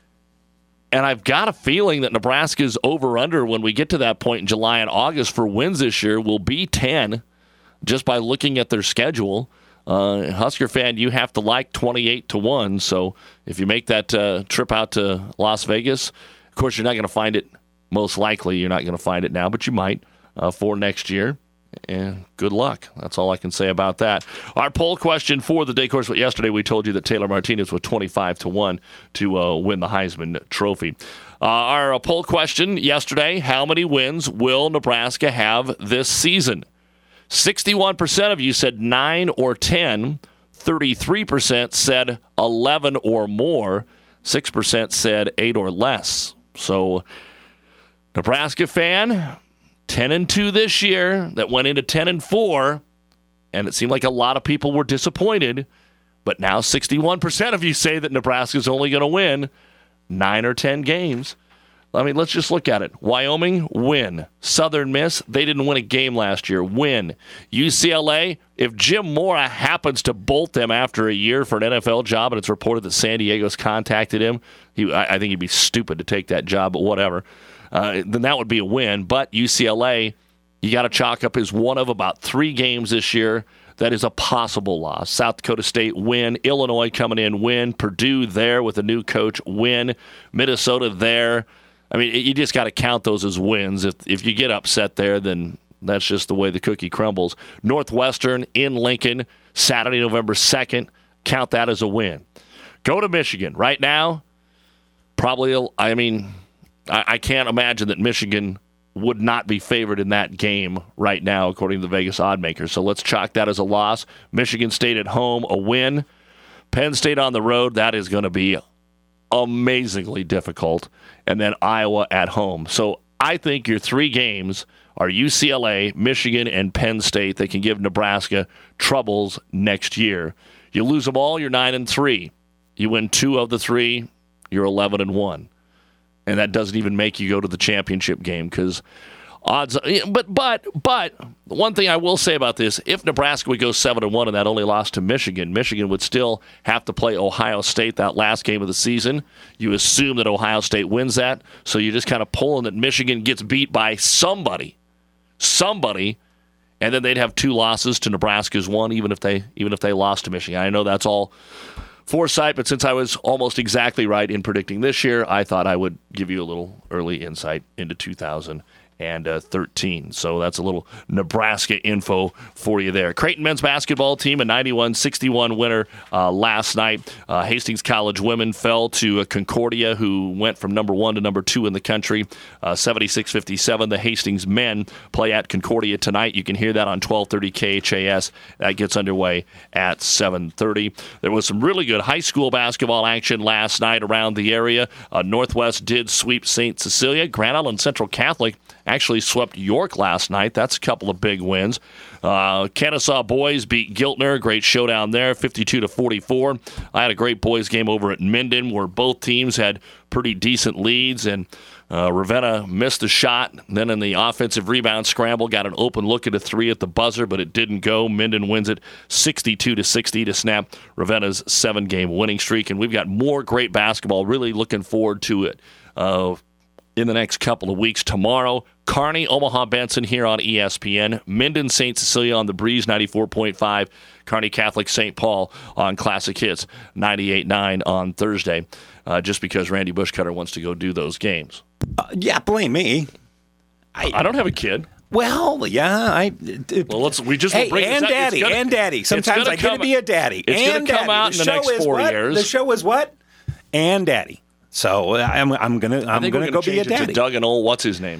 [SPEAKER 9] And I've got a feeling that Nebraska's over-under when we get to that point in July and August for wins this year will be ten. Just by looking at their schedule. Uh, Husker fan, you have to like twenty-eight to one. So if you make that uh, trip out to Las Vegas, of course, you're not going to find it. Most likely, you're not going to find it now, but you might uh, for next year. And good luck. That's all I can say about that. Our poll question for the day, of course, yesterday we told you that Taylor Martinez was twenty-five to one to uh, win the Heisman Trophy. Uh, our uh, poll question yesterday, how many wins will Nebraska have this season? sixty-one percent of you said nine or ten. thirty-three percent said eleven or more. six percent said eight or less. So, Nebraska fan, ten and two this year, that went into ten and four, and it seemed like a lot of people were disappointed. But now sixty-one percent of you say that Nebraska's only going to win nine or ten games. I mean, let's just look at it. Wyoming, win. Southern Miss, they didn't win a game last year, win. U C L A, if Jim Mora happens to bolt them after a year for an N F L job, and it's reported that San Diego's contacted him, he, I, I think he'd be stupid to take that job, but whatever, uh, then that would be a win. But U C L A, you got to chalk up as one of about three games this year that is a possible loss. South Dakota State, win. Illinois coming in, win. Purdue there with a new coach, win. Minnesota there. I mean, you just got to count those as wins. If if you get upset there, then that's just the way the cookie crumbles. Northwestern in Lincoln, Saturday, November second. Count that as a win. Go to Michigan. Right now, probably, I mean, I, I can't imagine that Michigan would not be favored in that game right now, according to the Vegas oddmakers. So let's chalk that as a loss. Michigan State at home, a win. Penn State on the road, that is going to be amazingly difficult. And then Iowa at home. So I think your three games are U C L A, Michigan, and Penn State that can give Nebraska troubles next year. You lose them all, you're nine and three. You win two of the three, you're eleven and one. And that doesn't even make you go to the championship game because odds. But but but one thing I will say about this: if Nebraska would go seven and one and that only lost to Michigan, Michigan would still have to play Ohio State that last game of the season. You assume that Ohio State wins that, so you're just kind of pulling that Michigan gets beat by somebody, somebody, and then they'd have two losses to Nebraska's one, even if they even if they lost to Michigan. I know that's all foresight, but since I was almost exactly right in predicting this year, I thought I would give you a little early insight into two thousand thirteen. So that's a little Nebraska info for you there. Creighton men's basketball team, a ninety-one sixty-one winner uh, last night. Uh, Hastings College women fell to uh, Concordia, who went from number one to number two in the country, uh, seventy-six fifty-seven. The Hastings men play at Concordia tonight. You can hear that on twelve thirty K H A S. That gets underway at seven thirty. There was some really good high school basketball action last night around the area. Uh, Northwest did sweep Saint Cecilia. Grand Island Central Catholic actually swept York last night. That's a couple of big wins. Uh, Kennesaw boys beat Giltner. Great showdown there, fifty-two to forty-four. I had a great boys game over at Minden where both teams had pretty decent leads, and uh, Ravenna missed a shot. Then in the offensive rebound scramble, got an open look at a three at the buzzer, but it didn't go. Minden wins it sixty-two to sixty to snap Ravenna's seven-game winning streak, and we've got more great basketball. Really looking forward to it uh, in the next couple of weeks. Tomorrow, Kearney, Omaha Benson here on E S P N. Minden, Saint Cecilia on the Breeze, ninety-four point five. Kearney Catholic, Saint Paul on Classic Hits, ninety-eight point nine on Thursday, uh, just because Randy Bushcutter wants to go do those games.
[SPEAKER 18] Uh, yeah, blame me.
[SPEAKER 9] I, I don't have a kid.
[SPEAKER 18] Well, yeah, I. It,
[SPEAKER 9] well, let's. We just
[SPEAKER 18] hey,
[SPEAKER 9] bring
[SPEAKER 18] and
[SPEAKER 9] this
[SPEAKER 18] daddy,
[SPEAKER 9] gonna,
[SPEAKER 18] and daddy. Sometimes I get to be a daddy.
[SPEAKER 9] It's
[SPEAKER 18] going to
[SPEAKER 9] come out in the, the next four
[SPEAKER 18] what?
[SPEAKER 9] years.
[SPEAKER 18] The show is what? And daddy. So I'm I'm gonna I'm
[SPEAKER 9] I
[SPEAKER 18] gonna go be a daddy.
[SPEAKER 9] It to Doug and old what's his name?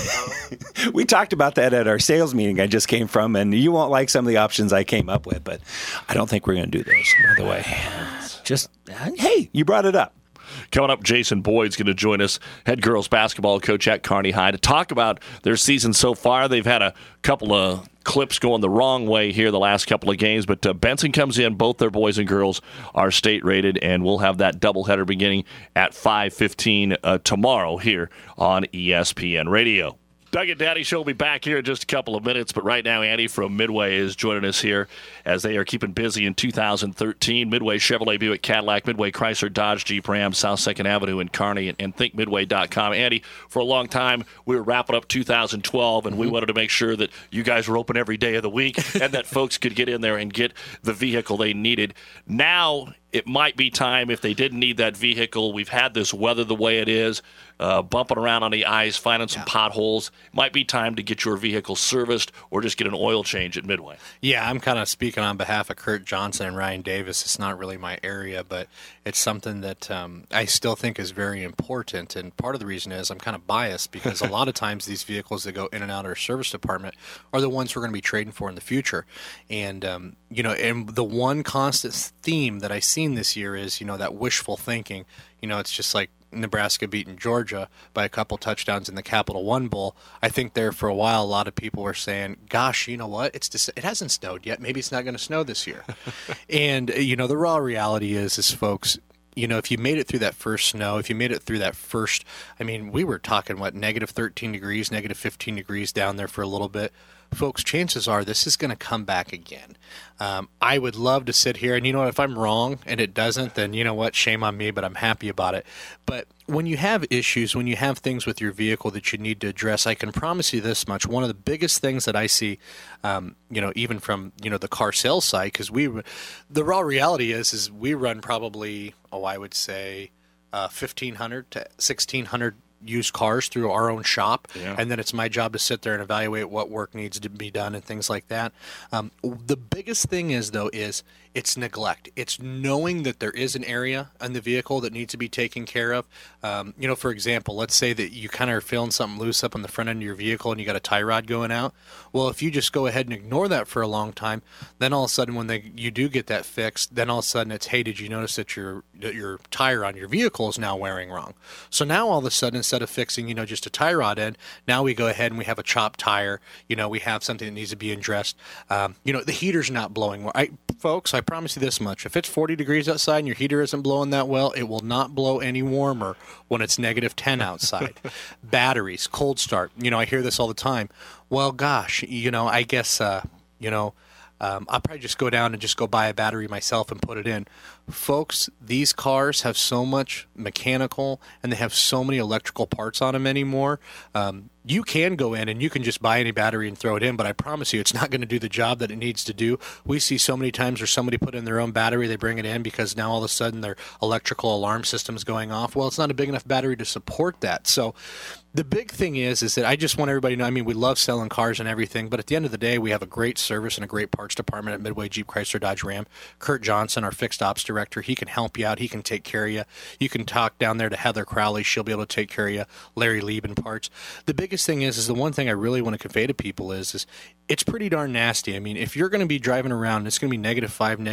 [SPEAKER 18] We talked about that at our sales meeting I just came from, and you won't like some of the options I came up with, but I don't think we're going to do those, by the way. Just, hey, you brought it up.
[SPEAKER 9] Coming up, Jason Boyd's going to join us, head girls basketball coach at Kearney High, to talk about their season so far. They've had a couple of clips going the wrong way here the last couple of games, but uh, Benson comes in. Both their boys and girls are state-rated, and we'll have that doubleheader beginning at five fifteen uh, tomorrow here on E S P N Radio. Doug and Daddy Show will be back here in just a couple of minutes, but right now Andy from Midway is joining us here as they are keeping busy in two thousand thirteen. Midway Chevrolet, Buick, Cadillac, Midway Chrysler, Dodge, Jeep, Ram, South second Avenue in Kearney, and, and think midway dot com. Andy, for a long time, we were wrapping up two thousand twelve, and mm-hmm. we wanted to make sure that you guys were open every day of the week and that folks could get in there and get the vehicle they needed. Now, it might be time, if they didn't need that vehicle, we've had this weather the way it is, uh, bumping around on the ice, finding some yeah. potholes. It might be time to get your vehicle serviced or just get an oil change at Midway.
[SPEAKER 19] Yeah, I'm kind of speaking on behalf of Kurt Johnson and Ryan Davis. It's not really my area, but it's something that um, I still think is very important. And part of the reason is I'm kind of biased because a lot of times these vehicles that go in and out of our service department are the ones we're going to be trading for in the future. And, um, you know, and the one constant theme that I see this year is, you know, that wishful thinking. You know, it's just like Nebraska beating Georgia by a couple touchdowns in the Capital One Bowl. I think there for a while, a lot of people were saying, gosh, you know what? It's just, it hasn't snowed yet. Maybe it's not going to snow this year. And, you know, the raw reality is, is folks, you know, if you made it through that first snow, if you made it through that first, I mean, we were talking, what, negative thirteen degrees, negative fifteen degrees down there for a little bit. Folks, chances are this is going to come back again. Um, I would love to sit here, and you know what, if I'm wrong and it doesn't, then you know what, shame on me, but I'm happy about it. But when you have issues, when you have things with your vehicle that you need to address, I can promise you this much. One of the biggest things that I see, um, you know, even from, you know, the car sales side, because we, the raw reality is, is we run probably, oh, I would say uh, fifteen hundred to sixteen hundred used cars through our own shop, yeah. and then it's my job to sit there and evaluate what work needs to be done and things like that. Um, the biggest thing is, though, is it's neglect. It's knowing that there is an area in the vehicle that needs to be taken care of. Um, you know, for example, let's say that you kind of are feeling something loose up on the front end of your vehicle and you got a tie rod going out. Well, if you just go ahead and ignore that for a long time, then all of a sudden when they you do get that fixed, then all of a sudden it's, hey, did you notice that your that your tire on your vehicle is now wearing wrong? So now all of a sudden, instead of fixing, you know, just a tie rod end, now we go ahead and we have a chopped tire. You know, we have something that needs to be addressed. Um, you know, the heater's not blowing. I, folks, I promise you this much. If it's forty degrees outside and your heater isn't blowing that well, it will not blow any warmer when it's negative ten outside. Batteries, cold start. You know, I hear this all the time. Well, gosh, you know, I guess, uh, you know, Um, I'll probably just go down and just go buy a battery myself and put it in. Folks, these cars have so much mechanical and they have so many electrical parts on them anymore. Um, you can go in and you can just buy any battery and throw it in, but I promise you it's not going to do the job that it needs to do. We see so many times where somebody put in their own battery, they bring it in because now all of a sudden their electrical alarm system is going off. Well, it's not a big enough battery to support that. So the big thing is, is that I just want everybody to know, I mean, we love selling cars and everything, but at the end of the day, we have a great service and a great parts department at Midway Jeep Chrysler Dodge Ram. Kurt Johnson, our fixed ops director, he can help you out. He can take care of you. You can talk down there to Heather Crowley. She'll be able to take care of you. Larry Lieben Parts. The biggest thing is, is the one thing I really want to convey to people is, is it's pretty darn nasty. I mean, if you're going to be driving around, it's going to be negative five, negative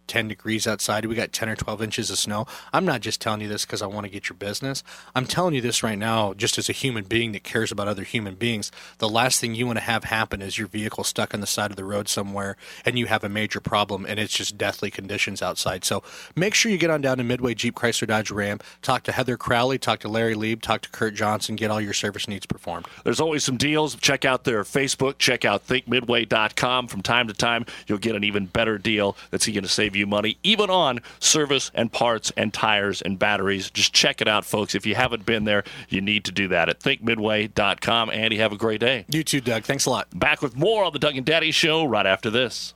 [SPEAKER 19] ten degrees outside. We got ten or twelve inches of snow. I'm not just telling you this because I want to get your business. I'm telling you this right now just as a human being that cares about other human beings. The last thing you want to have happen is your vehicle stuck on the side of the road somewhere and you have a major problem and it's just deathly conditions outside. So make sure you get on down to Midway Jeep Chrysler Dodge Ram. Talk to Heather Crowley, talk to Larry Lieb, talk to Kurt Johnson, get all your service needs performed.
[SPEAKER 9] There's always some deals. Check out their Facebook. Check out think midway dot com. From time to time, you'll get an even better deal that's going to save you money, even on service and parts and tires and batteries. Just check it out, folks. If you haven't been there, you need to do that at think midway dot com. Andy, have a great day.
[SPEAKER 19] You too, Doug. Thanks a lot.
[SPEAKER 9] Back with more on the Doug and Daddy Show right after this.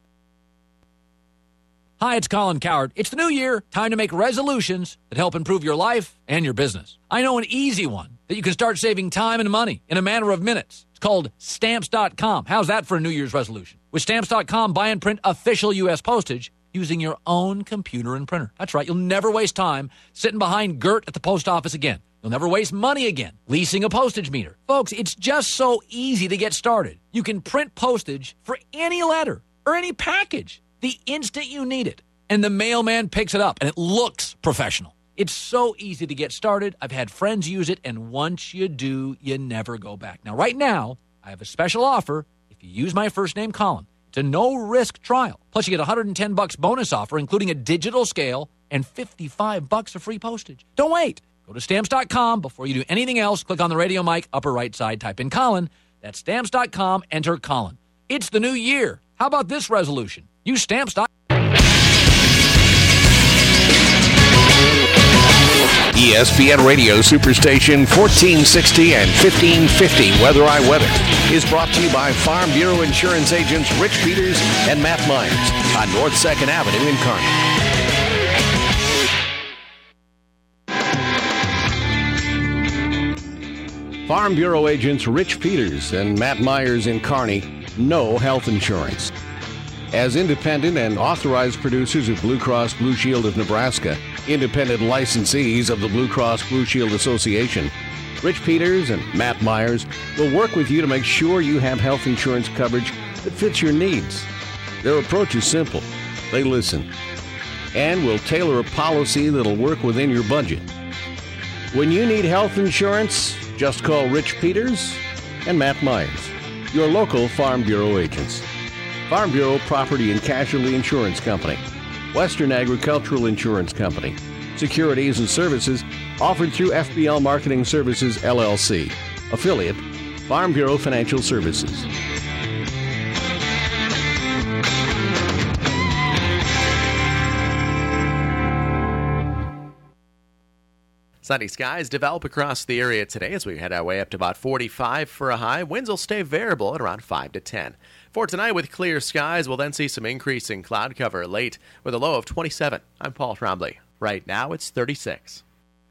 [SPEAKER 20] Hi, it's Colin Coward. It's the new year. Time to make resolutions that help improve your life and your business. I know an easy one that you can start saving time and money in a matter of minutes. It's called Stamps dot com. How's that for a New Year's resolution? With Stamps dot com, buy and print official U S postage using your own computer and printer. That's right. You'll never waste time sitting behind Gert at the post office again. You'll never waste money again leasing a postage meter. Folks, it's just so easy to get started. You can print postage for any letter or any package the instant you need it, and the mailman picks it up, and it looks professional. It's so easy to get started. I've had friends use it, and once you do, you never go back. Now, right now, I have a special offer. If you use my first name, Colin, it's a no-risk trial. Plus, you get one hundred ten bucks bonus offer, including a digital scale and fifty-five bucks of free postage. Don't wait. Go to Stamps dot com. Before you do anything else, click on the radio mic, upper right side, type in Colin. That's Stamps dot com, enter Colin. It's the new year. How about this resolution? Use Stamps dot com.
[SPEAKER 2] E S P N Radio Superstation fourteen sixty and fifteen fifty Weather I Weather is brought to you by Farm Bureau Insurance agents Rich Peters and Matt Myers on North second Avenue in Kearney. Farm Bureau agents Rich Peters and Matt Myers in Kearney know health insurance. As independent and authorized producers of Blue Cross Blue Shield of Nebraska, independent licensees of the Blue Cross Blue Shield Association, Rich Peters and Matt Myers will work with you to make sure you have health insurance coverage that fits your needs. Their approach is simple. They listen and will tailor a policy that'll work within your budget. When you need health insurance, just call Rich Peters and Matt Myers, your local Farm Bureau agents. Farm Bureau Property and Casualty Insurance Company, Western Agricultural Insurance Company, securities and services offered through F B L Marketing Services, L L C, affiliate, Farm Bureau Financial Services.
[SPEAKER 17] Sunny skies develop across the area today as we head our way up to about forty-five for a high. Winds will stay variable at around five to ten. For tonight, with clear skies, we'll then see some increase in cloud cover late with a low of twenty-seven. I'm Paul Trombley. Right now, it's thirty-six.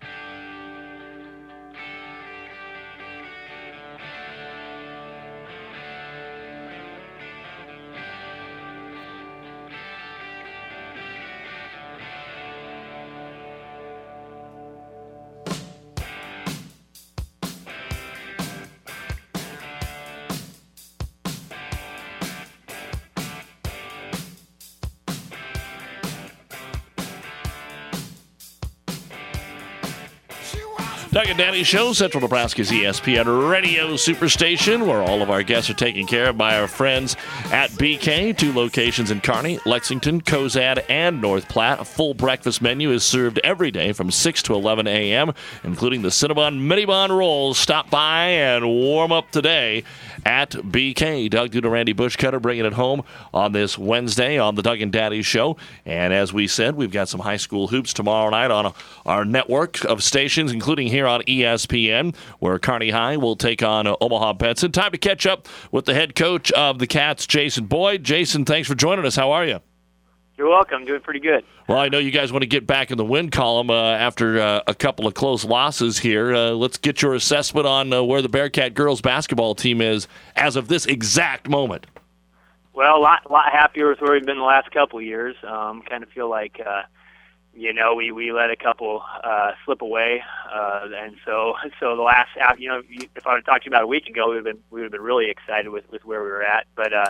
[SPEAKER 9] Doug and Danny Show, Central Nebraska's E S P N Radio Superstation, where all of our guests are taken care of by our friends at B K. Two locations in Kearney, Lexington, Cozad, and North Platte. A full breakfast menu is served every day from six to eleven a.m., including the Cinnabon Minibon Rolls. Stop by and warm up today at B K. Doug Duda, Randy Bushcutter bringing it home on this Wednesday on the Doug and Daddy Show. And as we said, we've got some high school hoops tomorrow night on our network of stations, including here on E S P N, where Kearney High will take on uh, Omaha Benson. Time to catch up with the head coach of the Cats, Jason Boyd. Jason, thanks for joining us. How are you?
[SPEAKER 21] You're welcome. Doing pretty good.
[SPEAKER 9] Well, I know you guys want to get back in the win column uh, after uh, a couple of close losses here. Uh, let's get your assessment on uh, where the Bearcat girls basketball team is as of this exact moment.
[SPEAKER 21] Well, a lot, lot happier with where we've been the last couple of years. Um, kind of feel like, uh, you know, we, we let a couple uh, slip away, uh, and so so the last, you know, if I would have talked to you about a week ago, we would have been we would have been really excited with, with where we were at, but. Uh,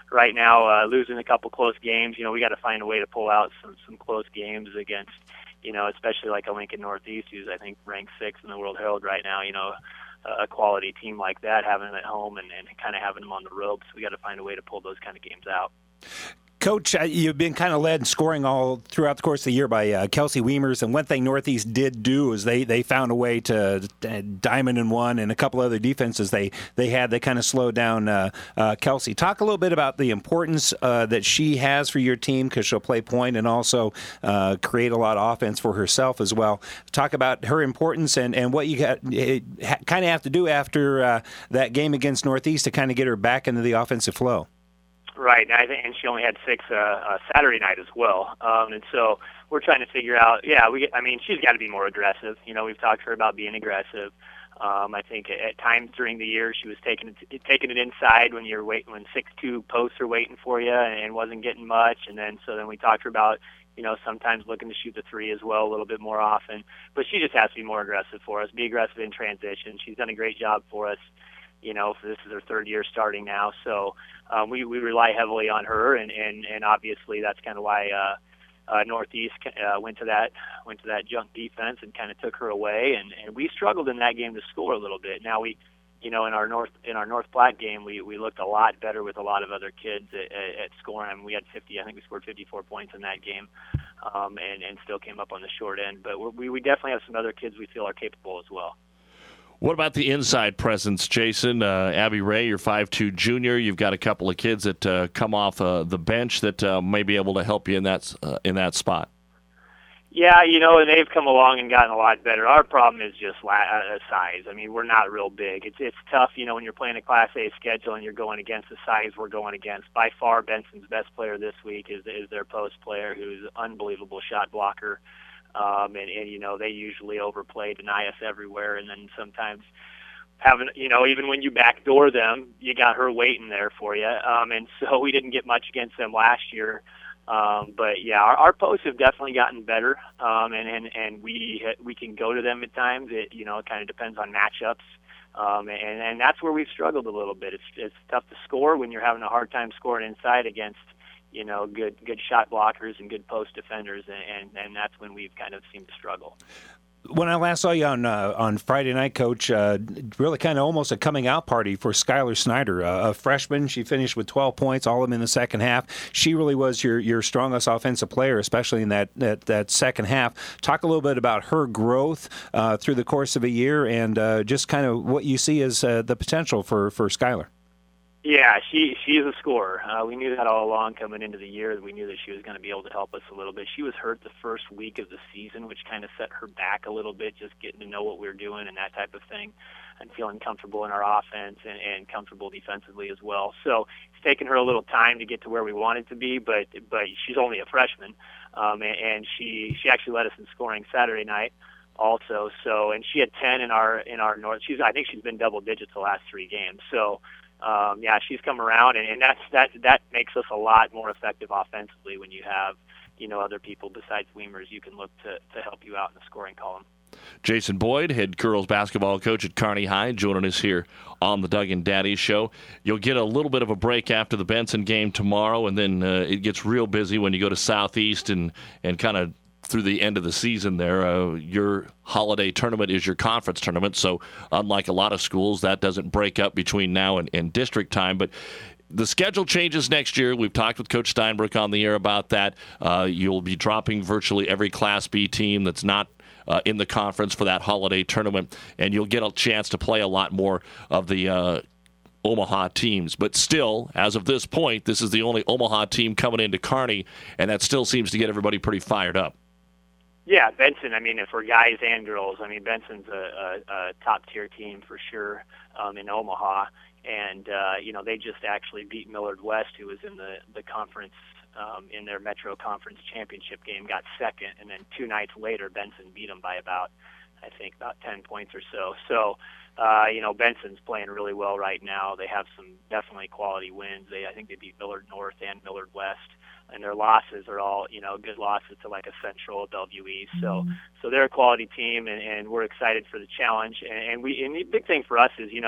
[SPEAKER 21] right now, uh, losing a couple close games. You know, we got to find a way to pull out some some close games against, you know, especially like a Lincoln Northeast, who's I think ranked sixth in the World Herald right now. You know, a quality team like that, having them at home and, and kind of having them on the ropes. We got to find a way to pull those kind of games out.
[SPEAKER 18] Coach, uh, you've been kind of led in scoring all throughout the course of the year by uh, Kelsey Weimers, and one thing Northeast did do is they, they found a way to uh, Diamond and One and a couple other defenses they, they had that kind of slowed down uh, uh, Kelsey. Talk a little bit about the importance uh, that she has for your team, because she'll play point and also uh, create a lot of offense for herself as well. Talk about her importance and, and what you got, ha, kind of have to do after uh, that game against Northeast to kind of get her back into the offensive flow.
[SPEAKER 21] Right, and I think, and she only had six uh, uh, Saturday night as well, um, and so we're trying to figure out. Yeah, we. I mean, she's got to be more aggressive. You know, we've talked to her about being aggressive. Um, I think at times during the year she was taking it, taking it inside when you're waiting, when six two posts are waiting for you, and wasn't getting much. And then so then we talked to her about, you know, sometimes looking to shoot the three as well a little bit more often. But she just has to be more aggressive for us. Be aggressive in transition. She's done a great job for us. You know, this is her third year starting now, so um, we we rely heavily on her, and, and, and obviously that's kind of why uh, uh, Northeast uh, went to that went to that junk defense and kind of took her away, and, and we struggled in that game to score a little bit. Now we, you know, in our North in our North Platte game, we, we looked a lot better with a lot of other kids at, at, at scoring. I mean, we had fifty, I think we scored fifty-four points in that game, um, and and still came up on the short end. But we we definitely have some other kids we feel are capable as well.
[SPEAKER 9] What about the inside presence, Jason? Uh, Abby Ray, you're five two junior. You've got a couple of kids that uh, come off uh, the bench that uh, may be able to help you in that uh, in that spot.
[SPEAKER 21] Yeah, you know, and they've come along and gotten a lot better. Our problem is just la- uh, size. I mean, we're not real big. It's it's tough, you know, when you're playing a Class A schedule and you're going against the size we're going against. By far, Benson's best player this week is is their post player, who's an unbelievable shot blocker. Um, and, and, you know, they usually overplay, deny us everywhere, and then sometimes having, you know, even when you backdoor them, you got her waiting there for you. Um, and so we didn't get much against them last year. Um, but, yeah, our, our posts have definitely gotten better, um, and, and, and we we can go to them at times. It, you know, it kind of depends on matchups. Um, and, and that's where we've struggled a little bit. It's, it's tough to score when you're having a hard time scoring inside against, you know, good good shot blockers and good post defenders, and, and, and that's when we've kind of seemed to struggle.
[SPEAKER 18] When I last saw you on uh, on Friday night, Coach, uh, really kind of almost a coming out party for Skylar Snyder, uh, a freshman. She finished with twelve points, all of them in the second half. She really was your, your strongest offensive player, especially in that, that, that second half. Talk a little bit about her growth uh, through the course of a year, and uh, just kind of what you see as uh, the potential for, for Skylar.
[SPEAKER 21] Yeah, she she is a scorer. Uh, we knew that all along coming into the year. We knew that she was going to be able to help us a little bit. She was hurt the first week of the season, which kind of set her back a little bit, just getting to know what we were doing and that type of thing, and feeling comfortable in our offense and, and comfortable defensively as well. So it's taken her a little time to get to where we wanted to be, but but she's only a freshman, um, and, and she she actually led us in scoring Saturday night also. So and she had ten in our in our North. She's I think she's been double digits the last three games. So. Um, yeah, she's come around, and, and that's that. That makes us a lot more effective offensively when you have, you know, other people besides Weimers you can look to, to help you out in the scoring column.
[SPEAKER 9] Jason Boyd, head girls basketball coach at Kearney High, joining us here on the Doug and Daddy Show. You'll get a little bit of a break after the Benson game tomorrow, and then uh, it gets real busy when you go to Southeast and and kind of through the end of the season there. Uh, your holiday tournament is your conference tournament, so unlike a lot of schools, that doesn't break up between now and, and district time. But the schedule changes next year. We've talked with Coach Steinbrook on the air about that. Uh, you'll be dropping virtually every Class B team that's not uh, in the conference for that holiday tournament, and you'll get a chance to play a lot more of the uh, Omaha teams. But still, as of this point, this is the only Omaha team coming into Kearney, and that still seems to get everybody pretty fired up.
[SPEAKER 21] Yeah, Benson, I mean, for guys and girls, I mean, Benson's a, a, a top-tier team for sure um, in Omaha. And, uh, you know, they just actually beat Millard West, who was in the, the conference, um, in their Metro Conference Championship game, got second. And then two nights later, Benson beat them by about, I think, about ten points or so. So, uh, you know, Benson's playing really well right now. They have some definitely quality wins. They, I think they beat Millard North and Millard West. And their losses are all, you know, good losses to like a Central, Bellevue East. So, mm-hmm. so they're a quality team, and, and we're excited for the challenge. And, and we, and the big thing for us is, you know,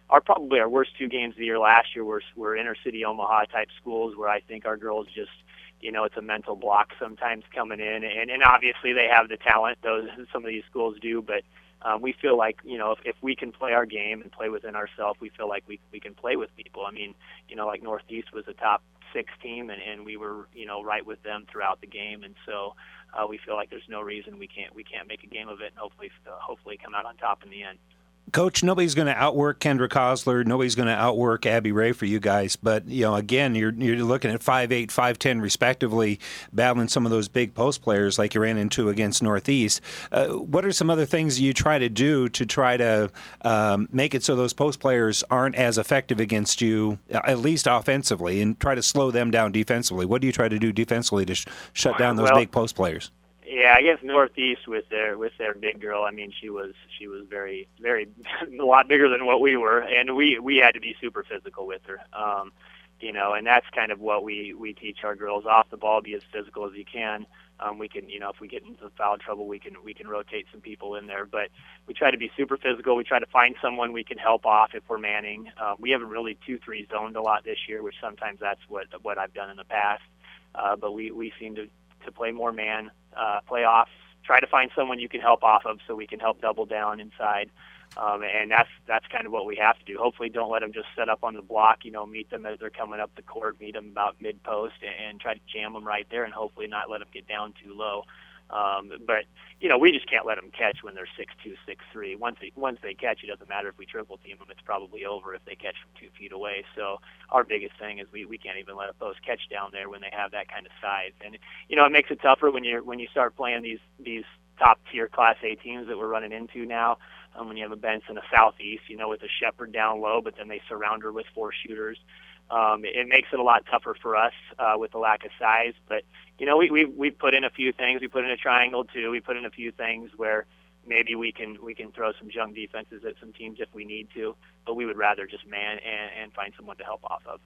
[SPEAKER 21] our probably our worst two games of the year last year were were inner city Omaha type schools where I think our girls just, you know, it's a mental block sometimes coming in, and, and obviously they have the talent. Those some of these schools do, but um, we feel like, you know, if, if we can play our game and play within ourselves, we feel like we we can play with people. I mean, you know, like Northeast was a top six team, and, and we were, you know, right with them throughout the game, and so uh, we feel like there's no reason we can't we can't make a game of it, and hopefully uh, hopefully come out on top in the end.
[SPEAKER 18] Coach, nobody's going to outwork Kendra Kosler. Nobody's going to outwork Abby Ray for you guys. But, you know, again, you're you're looking at five eight, five ten respectively, battling some of those big post players like you ran into against Northeast. Uh, what are some other things you try to do to try to um, make it so those post players aren't as effective against you, at least offensively, and try to slow them down defensively? What do you try to do defensively to sh- shut down those
[SPEAKER 21] well,
[SPEAKER 18] big post players?
[SPEAKER 21] Yeah, I guess Northeast with their with their big girl. I mean, she was she was very very a lot bigger than what we were, and we we had to be super physical with her. Um, you know, and that's kind of what we we teach our girls off the ball: be as physical as you can. Um, we can, you know, if we get into foul trouble, we can we can rotate some people in there. But we try to be super physical. We try to find someone we can help off if we're manning. Uh, we haven't really two three zoned a lot this year, which sometimes that's what what I've done in the past. Uh, but we we seem to to play more man, uh, play off, try to find someone you can help off of so we can help double down inside. Um, and that's that's kind of what we have to do. Hopefully don't let them just set up on the block, you know, meet them as they're coming up the court, meet them about mid-post, and, and try to jam them right there and hopefully not let them get down too low. Um, but, you know, we just can't let them catch when they're six two, six three. Once they, once they catch, it doesn't matter if we triple team them. It's probably over if they catch from two feet away. So our biggest thing is we, we can't even let a post catch down there when they have that kind of size. And, you know, it makes it tougher when you're when you start playing these, these top-tier Class A teams that we're running into now. Um, when you have a Benson, a Southeast, you know, with a Shepherd down low, but then they surround her with four shooters. Um, it makes it a lot tougher for us uh, with the lack of size. But, you know, we, we've, we've put in a few things. We put in a triangle, too. We put in a few things where maybe we can we can throw some junk defenses at some teams if we need to. But we would rather just man and, and find someone to help off of.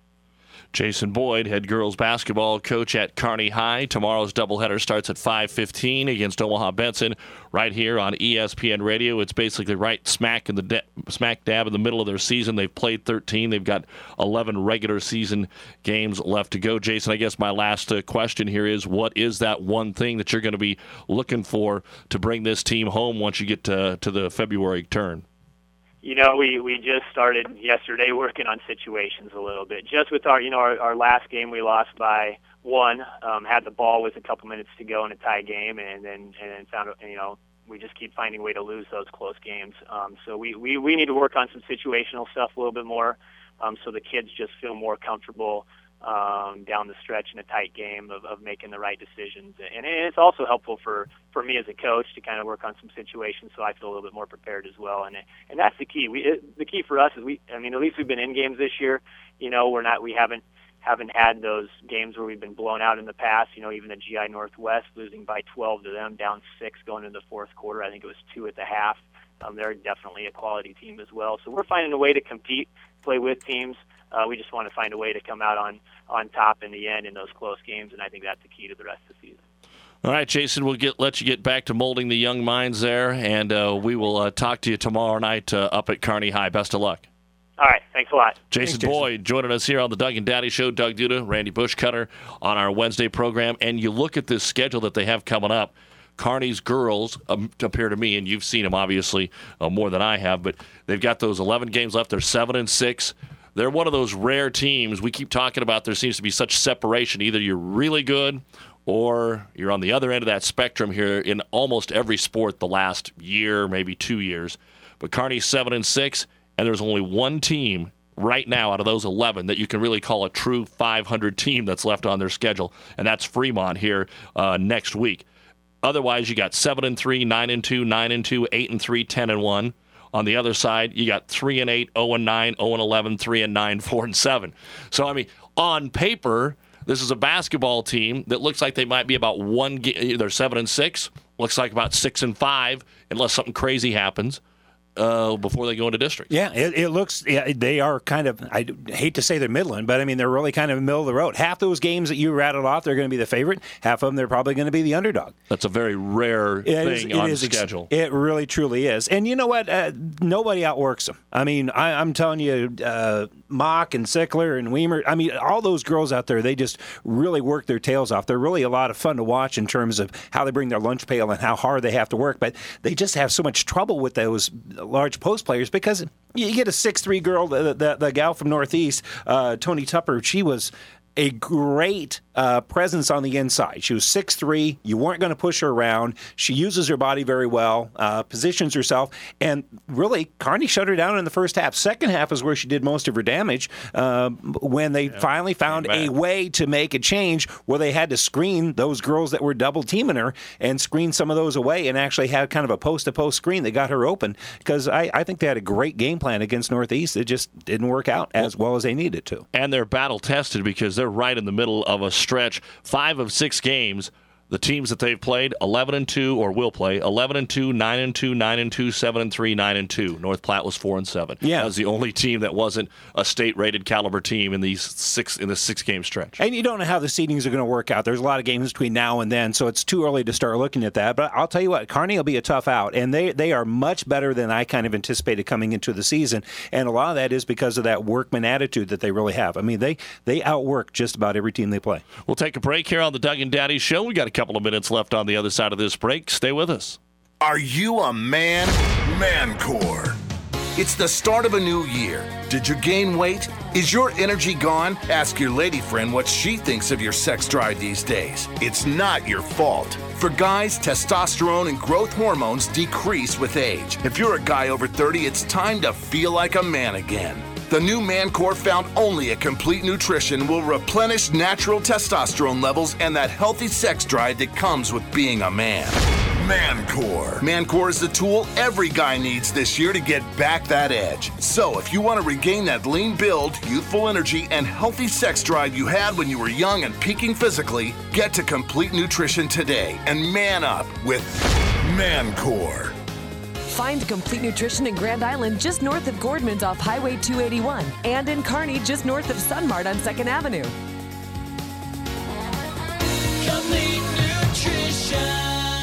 [SPEAKER 9] Jason Boyd, head girls basketball coach at Kearney High. Tomorrow's doubleheader starts at five fifteen against Omaha Benson right here on E S P N Radio. It's basically right smack in the de- smack dab in the middle of their season. They've played thirteen. They've got eleven regular season games left to go. Jason, I guess my last uh, question here is, what is that one thing that you're going to be looking for to bring this team home once you get to, to the February turn?
[SPEAKER 21] You know, we, we just started yesterday working on situations a little bit. Just with our, you know, our, our last game we lost by one, um, had the ball with a couple minutes to go in a tie game, and then and then found, you know, we just keep finding a way to lose those close games. Um, so we, we, we need to work on some situational stuff a little bit more, um, so the kids just feel more comfortable um, down the stretch in a tight game of, of making the right decisions. And it's also helpful for, for me as a coach to kind of work on some situations so I feel a little bit more prepared as well. And and that's the key. We it, the key for us is we. I mean, at least we've been in games this year. You know, we're not. We haven't haven't had those games where we've been blown out in the past. You know, even the G I Northwest losing by twelve to them, down six going into the fourth quarter. I think it was two at the half. Um, they're definitely a quality team as well. So we're finding a way to compete, play with teams. Uh, we just want to find a way to come out on, on top in the end in those close games, and I think that's the key to the rest of the season.
[SPEAKER 9] All right, Jason, we'll get let you get back to molding the young minds there, and uh, we will uh, talk to you tomorrow night uh, up at Kearney High. Best of luck.
[SPEAKER 21] All right, thanks a lot.
[SPEAKER 9] Jason,
[SPEAKER 21] Thanks, Jason
[SPEAKER 9] Boyd joining us here on the Doug and Daddy Show. Doug Duda, Randy Bushcutter on our Wednesday program. And you look at this schedule that they have coming up. Kearney's girls um, appear to me, and you've seen them obviously uh, more than I have, but they've got those eleven games left. They're seven and six. They're one of those rare teams we keep talking about. There seems to be such separation. Either you're really good or you're on the other end of that spectrum here in almost every sport the last year, maybe two years. But Kearney's seven and six, and there's only one team right now out of those eleven that you can really call a true five hundred team that's left on their schedule, and that's Fremont here uh, next week. Otherwise, you got seven and three, nine and two, nine and two, eight and three, ten and one. On the other side, you got three and eight, zero and nine, zero and eleven, three and nine, four and seven. So I mean, on paper, this is a basketball team that looks like they might be about one. They're seven and six. Looks like about six and five, unless something crazy happens. uh, before they go into district.
[SPEAKER 18] Yeah, it, it looks, yeah, they are kind of, I hate to say they're Midland, but I mean, they're really kind of middle of the road. Half those games that you rattled off, they're going to be the favorite. Half of them, they're probably going to be the underdog.
[SPEAKER 9] That's a very rare
[SPEAKER 18] it
[SPEAKER 9] thing
[SPEAKER 18] is,
[SPEAKER 9] on
[SPEAKER 18] it is,
[SPEAKER 9] schedule.
[SPEAKER 18] It really, truly is. And you know what? Uh, nobody outworks them. I mean, I, I'm telling you, uh, Mock and Sickler and Weimer, I mean, all those girls out there, they just really work their tails off. They're really a lot of fun to watch in terms of how they bring their lunch pail and how hard they have to work. But they just have so much trouble with those large post players because you get a six three girl, the, the, the gal from Northeast, uh, Tony Tupper, she was a great uh, presence on the inside. She was six three. You weren't going to push her around. She uses her body very well, uh, positions herself, and really, Kearney shut her down in the first half. Second half is where she did most of her damage uh, when they yeah. finally found a way to make a change where they had to screen those girls that were double teaming her and screen some of those away and actually had kind of a post-to-post screen that got her open because I, I think they had a great game plan against Northeast. It just didn't work out as well as they needed to.
[SPEAKER 9] And they're battle-tested because they're right in the middle of a stretch. Five of six games, the teams that they've played, eleven and two, or will play, eleven and two, nine and two, nine and two, seven and three, nine and two. North Platte was four and seven.
[SPEAKER 18] Yeah.
[SPEAKER 9] That was the only team that wasn't a state-rated caliber team in these six in this six-game stretch.
[SPEAKER 18] And you don't know how the seedings are going to work out. There's a lot of games between now and then, so it's too early to start looking at that. But I'll tell you what, Kearney will be a tough out, and they they are much better than I kind of anticipated coming into the season. And a lot of that is because of that workman attitude that they really have. I mean, they they outwork just about every team they play.
[SPEAKER 9] We'll take a break here on the Doug and Daddy Show. We got a couple of minutes left on the other side of this break. Stay with us.
[SPEAKER 1] Are you a man? Mancore. It's the start of a new year. Did you gain weight? Is your energy gone? Ask your lady friend what she thinks of your sex drive these days. It's not your fault. For guys, testosterone and growth hormones decrease with age. If you're a guy over thirty, it's time to feel like a man again. The new Mancore found only at Complete Nutrition will replenish natural testosterone levels and that healthy sex drive that comes with being a man. Mancore. Mancore is the tool every guy needs this year to get back that edge. So if you want to regain that lean build, youthful energy, and healthy sex drive you had when you were young and peaking physically, get to Complete Nutrition today and man up with Mancore.
[SPEAKER 22] Find Complete Nutrition in Grand Island just north of Gordman's off Highway two eighty-one and in Kearney just north of Sunmart on second Avenue.
[SPEAKER 23] Complete Nutrition.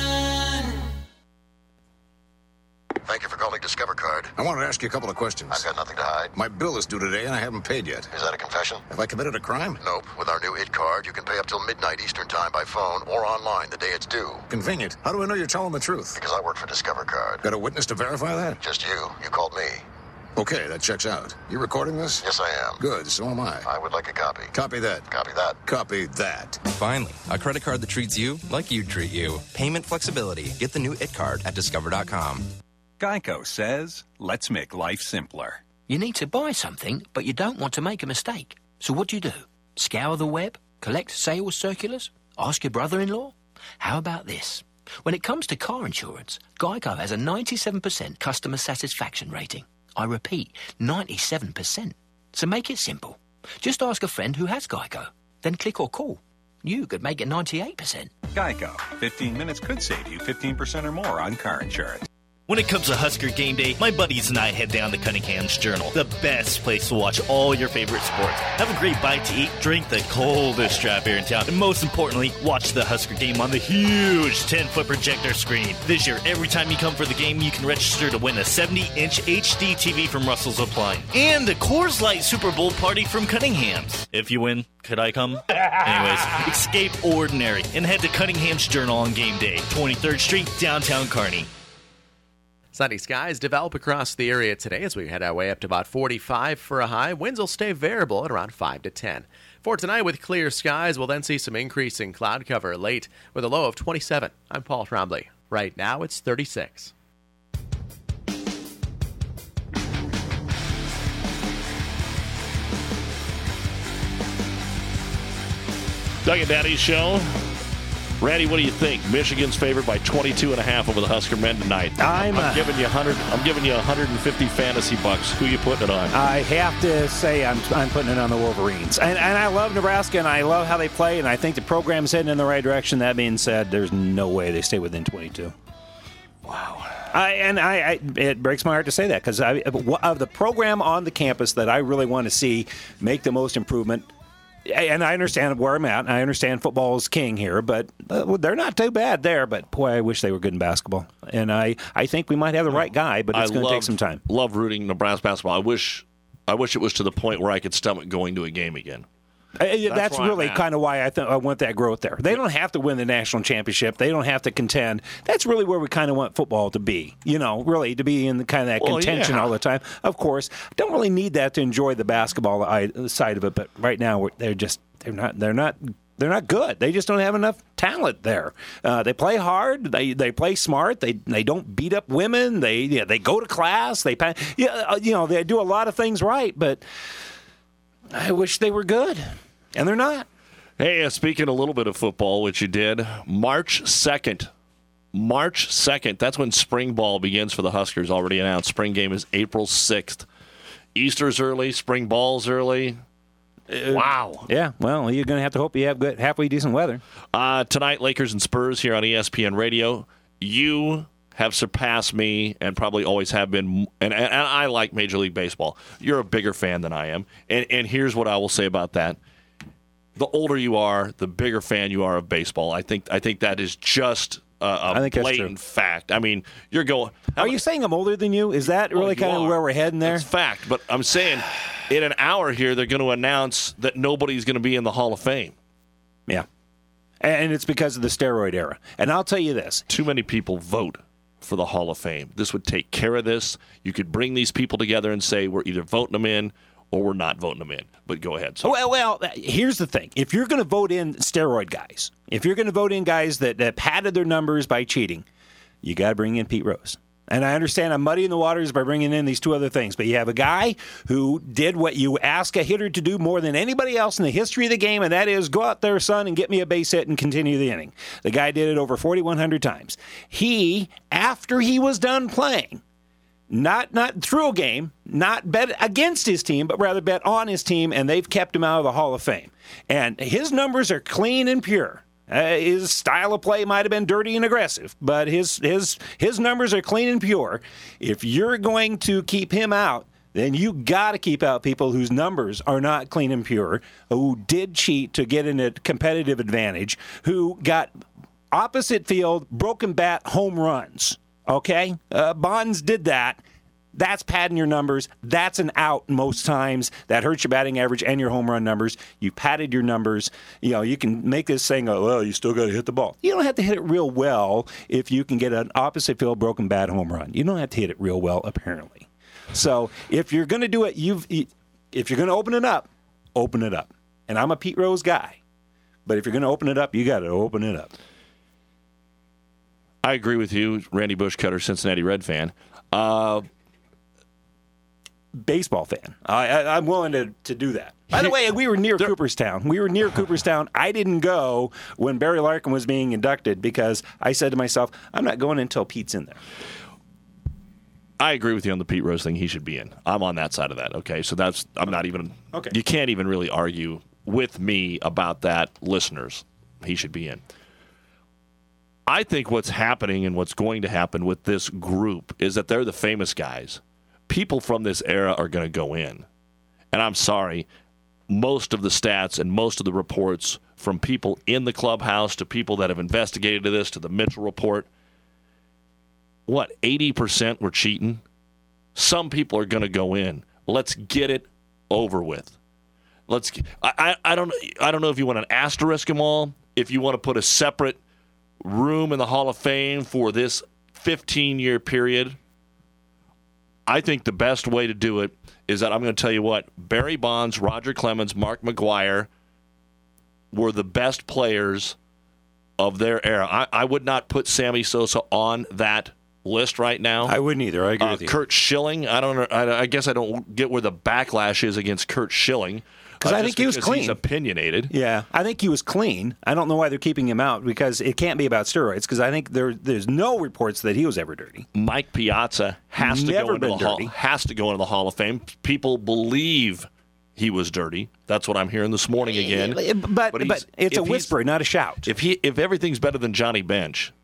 [SPEAKER 7] Thank you for calling Discover Card.
[SPEAKER 24] I wanted to ask you a couple of questions.
[SPEAKER 7] I've got nothing to hide.
[SPEAKER 24] My bill is due today, and I haven't paid yet.
[SPEAKER 7] Is that a confession?
[SPEAKER 24] Have I committed a crime?
[SPEAKER 7] Nope. With our new I T card, you can pay up till midnight Eastern Time by phone or online the day it's due.
[SPEAKER 24] Convenient. How do I know you're telling the truth?
[SPEAKER 7] Because I work for Discover Card.
[SPEAKER 24] Got a witness to verify that?
[SPEAKER 7] Just you. You called me.
[SPEAKER 24] Okay, that checks out. You recording this?
[SPEAKER 7] Yes, I am.
[SPEAKER 24] Good, so am I.
[SPEAKER 7] I would like a copy.
[SPEAKER 24] Copy that.
[SPEAKER 7] Copy that.
[SPEAKER 24] Copy that.
[SPEAKER 13] Finally, a credit card that treats you like you'd treat you. Payment flexibility. Get the new I T card at discover dot com.
[SPEAKER 25] Geico says, let's make life simpler.
[SPEAKER 26] You need to buy something, but you don't want to make a mistake. So what do you do? Scour the web? Collect sales circulars? Ask your brother-in-law? How about this? When it comes to car insurance, Geico has a ninety-seven percent customer satisfaction rating. I repeat, ninety-seven percent. So make it simple. Just ask a friend who has Geico. Then click or call. You could make it ninety-eight percent.
[SPEAKER 25] Geico. fifteen minutes could save you fifteen percent or more on car insurance.
[SPEAKER 27] When it comes to Husker game day, my buddies and I head down to Cunningham's Journal, the best place to watch all your favorite sports. Have a great bite to eat, drink the coldest draft beer in town, and most importantly, watch the Husker game on the huge ten-foot projector screen. This year, every time you come for the game, you can register to win a seventy-inch H D T V from Russell's Appliance and a Coors Light Super Bowl party from Cunningham's. If you win, could I come? Anyways, escape ordinary and head to Cunningham's Journal on game day, twenty-third Street, downtown Kearney.
[SPEAKER 17] Sunny skies develop across the area today as we head our way up to about forty-five for a high. Winds will stay variable at around five to ten. For tonight, with clear skies, we'll then see some increasing cloud cover late with a low of twenty-seven. I'm Paul Trombley. Right now, it's thirty-six.
[SPEAKER 9] Doug and Daddy Show. Randy, what do you think? Michigan's favored by twenty-two and a half over the Husker men tonight.
[SPEAKER 18] I'm,
[SPEAKER 9] I'm
[SPEAKER 18] uh,
[SPEAKER 9] giving you one hundred. I'm giving you one hundred fifty fantasy bucks. Who you putting it on?
[SPEAKER 18] I have to say I'm I'm putting it on the Wolverines, and and I love Nebraska, and I love how they play, and I think the program's heading in the right direction. That being said, there's no way they stay within twenty-two.
[SPEAKER 9] Wow.
[SPEAKER 18] I, and I, I, it breaks my heart to say that because of the program on the campus that I really want to see make the most improvement. And I understand where I'm at, and I understand football is king here, but uh, they're not too bad there. But, boy, I wish they were good in basketball. And I, I think we might have the right guy, but it's going to take some time.
[SPEAKER 9] I love rooting Nebraska basketball. I wish I wish it was to the point where I could stomach going to a game again.
[SPEAKER 18] Uh, that's that's really kind of why I, th- I want that growth there. They don't have to win the national championship. They don't have to contend. That's really where we kind of want football to be, you know, really to be in the kind of that well, contention yeah. all the time. Of course, don't really need that to enjoy the basketball side of it, but right now they're just they're not they're not they're not good. They just don't have enough talent there. Uh, they play hard. They they play smart. They they don't beat up women. They yeah, they go to class. They yeah, you know, they do a lot of things right, but I wish they were good. And they're not.
[SPEAKER 9] Hey, uh, speaking a little bit of football, which you did, March second. March second, that's when spring ball begins for the Huskers, already announced. Spring game is April sixth. Easter's early, spring ball's early. Uh, wow.
[SPEAKER 18] Yeah, well, you're going to have to hope you have good, halfway decent weather.
[SPEAKER 9] Uh, tonight, Lakers and Spurs here on E S P N Radio. You have surpassed me and probably always have been, and, and, and I like Major League Baseball. You're a bigger fan than I am. And, and here's what I will say about that. The older you are, the bigger fan you are of baseball. I think I think that is just a, a
[SPEAKER 18] I think
[SPEAKER 9] blatant fact. I mean, you're going.
[SPEAKER 18] Are you saying I'm older than you? Is that really oh, kind of where we're heading there?
[SPEAKER 9] It's fact. But I'm saying in an hour here, they're going to announce that nobody's going to be in the Hall of Fame.
[SPEAKER 18] Yeah. And it's because of the steroid era. And I'll tell you this.
[SPEAKER 9] Too many people vote for the Hall of Fame. This would take care of this. You could bring these people together and say, we're either voting them in or we're not voting them in. But go ahead.
[SPEAKER 18] So. Well, well, here's the thing. If you're going to vote in steroid guys, if you're going to vote in guys that, that padded their numbers by cheating, you got to bring in Pete Rose. And I understand I'm muddying the waters by bringing in these two other things, but you have a guy who did what you ask a hitter to do more than anybody else in the history of the game, and that is go out there, son, and get me a base hit and continue the inning. The guy did it over forty-one hundred times. He, after he was done playing, Not not through a game, not bet against his team, but rather bet on his team, and they've kept him out of the Hall of Fame. And his numbers are clean and pure. Uh, his style of play might have been dirty and aggressive, but his his his numbers are clean and pure. If you're going to keep him out, then you got to keep out people whose numbers are not clean and pure, who did cheat to get in a competitive advantage, who got opposite field, broken bat home runs. Okay? Uh, Bonds did that. That's padding your numbers. That's an out most times. That hurts your batting average and your home run numbers. You padded your numbers. You know, you can make this saying, oh, well, you still got to hit the ball. You don't have to hit it real well if you can get an opposite field broken bat home run. You don't have to hit it real well, apparently. So if you're going to do it, you've if you're going to open it up, open it up. And I'm a Pete Rose guy. But if you're going to open it up, you got to open it up.
[SPEAKER 9] I agree with you, Randy Bushcutter, Cincinnati Red fan. Uh,
[SPEAKER 18] Baseball fan. I, I, I'm willing to, to do that. By the way, we were near there, Cooperstown. We were near Cooperstown. I didn't go when Barry Larkin was being inducted because I said to myself, I'm not going until Pete's in there.
[SPEAKER 9] I agree with you on the Pete Rose thing. He should be in. I'm on that side of that. Okay, so that's I'm not even.
[SPEAKER 18] Okay.
[SPEAKER 9] You can't even really argue with me about that, listeners. He should be in. I think what's happening and what's going to happen with this group is that they're the famous guys. People from this era are going to go in. And I'm sorry, most of the stats and most of the reports from people in the clubhouse to people that have investigated this to the Mitchell report, what, eighty percent were cheating? Some people are going to go in. Let's get it over with. Let's. I, I, I don't I don't know if you want to asterisk them all, if you want to put a separate room in the Hall of Fame for this fifteen-year period. I think the best way to do it is that I'm going to tell you what, Barry Bonds, Roger Clemens, Mark McGwire were the best players of their era. I, I would not put Sammy Sosa on that list right now.
[SPEAKER 18] I wouldn't either. I agree
[SPEAKER 9] uh,
[SPEAKER 18] with you.
[SPEAKER 9] Kurt Schilling, I don't. I, I guess I don't get where the backlash is against Kurt Schilling.
[SPEAKER 18] Because
[SPEAKER 9] uh,
[SPEAKER 18] I think he was clean.
[SPEAKER 9] He's opinionated.
[SPEAKER 18] Yeah, I think he was clean. I don't know why they're keeping him out because it can't be about steroids. Because I think there there's no reports that he was ever dirty.
[SPEAKER 9] Mike Piazza has to
[SPEAKER 18] Never
[SPEAKER 9] go into
[SPEAKER 18] been
[SPEAKER 9] the hall,
[SPEAKER 18] dirty.
[SPEAKER 9] has to go into the Hall of Fame. People believe he was dirty. That's what I'm hearing this morning again.
[SPEAKER 18] But but,
[SPEAKER 9] But
[SPEAKER 18] but
[SPEAKER 9] he's-
[SPEAKER 18] it's a
[SPEAKER 9] if he's-
[SPEAKER 18] whisper, not a shout.
[SPEAKER 9] If he if everything's better than Johnny Bench,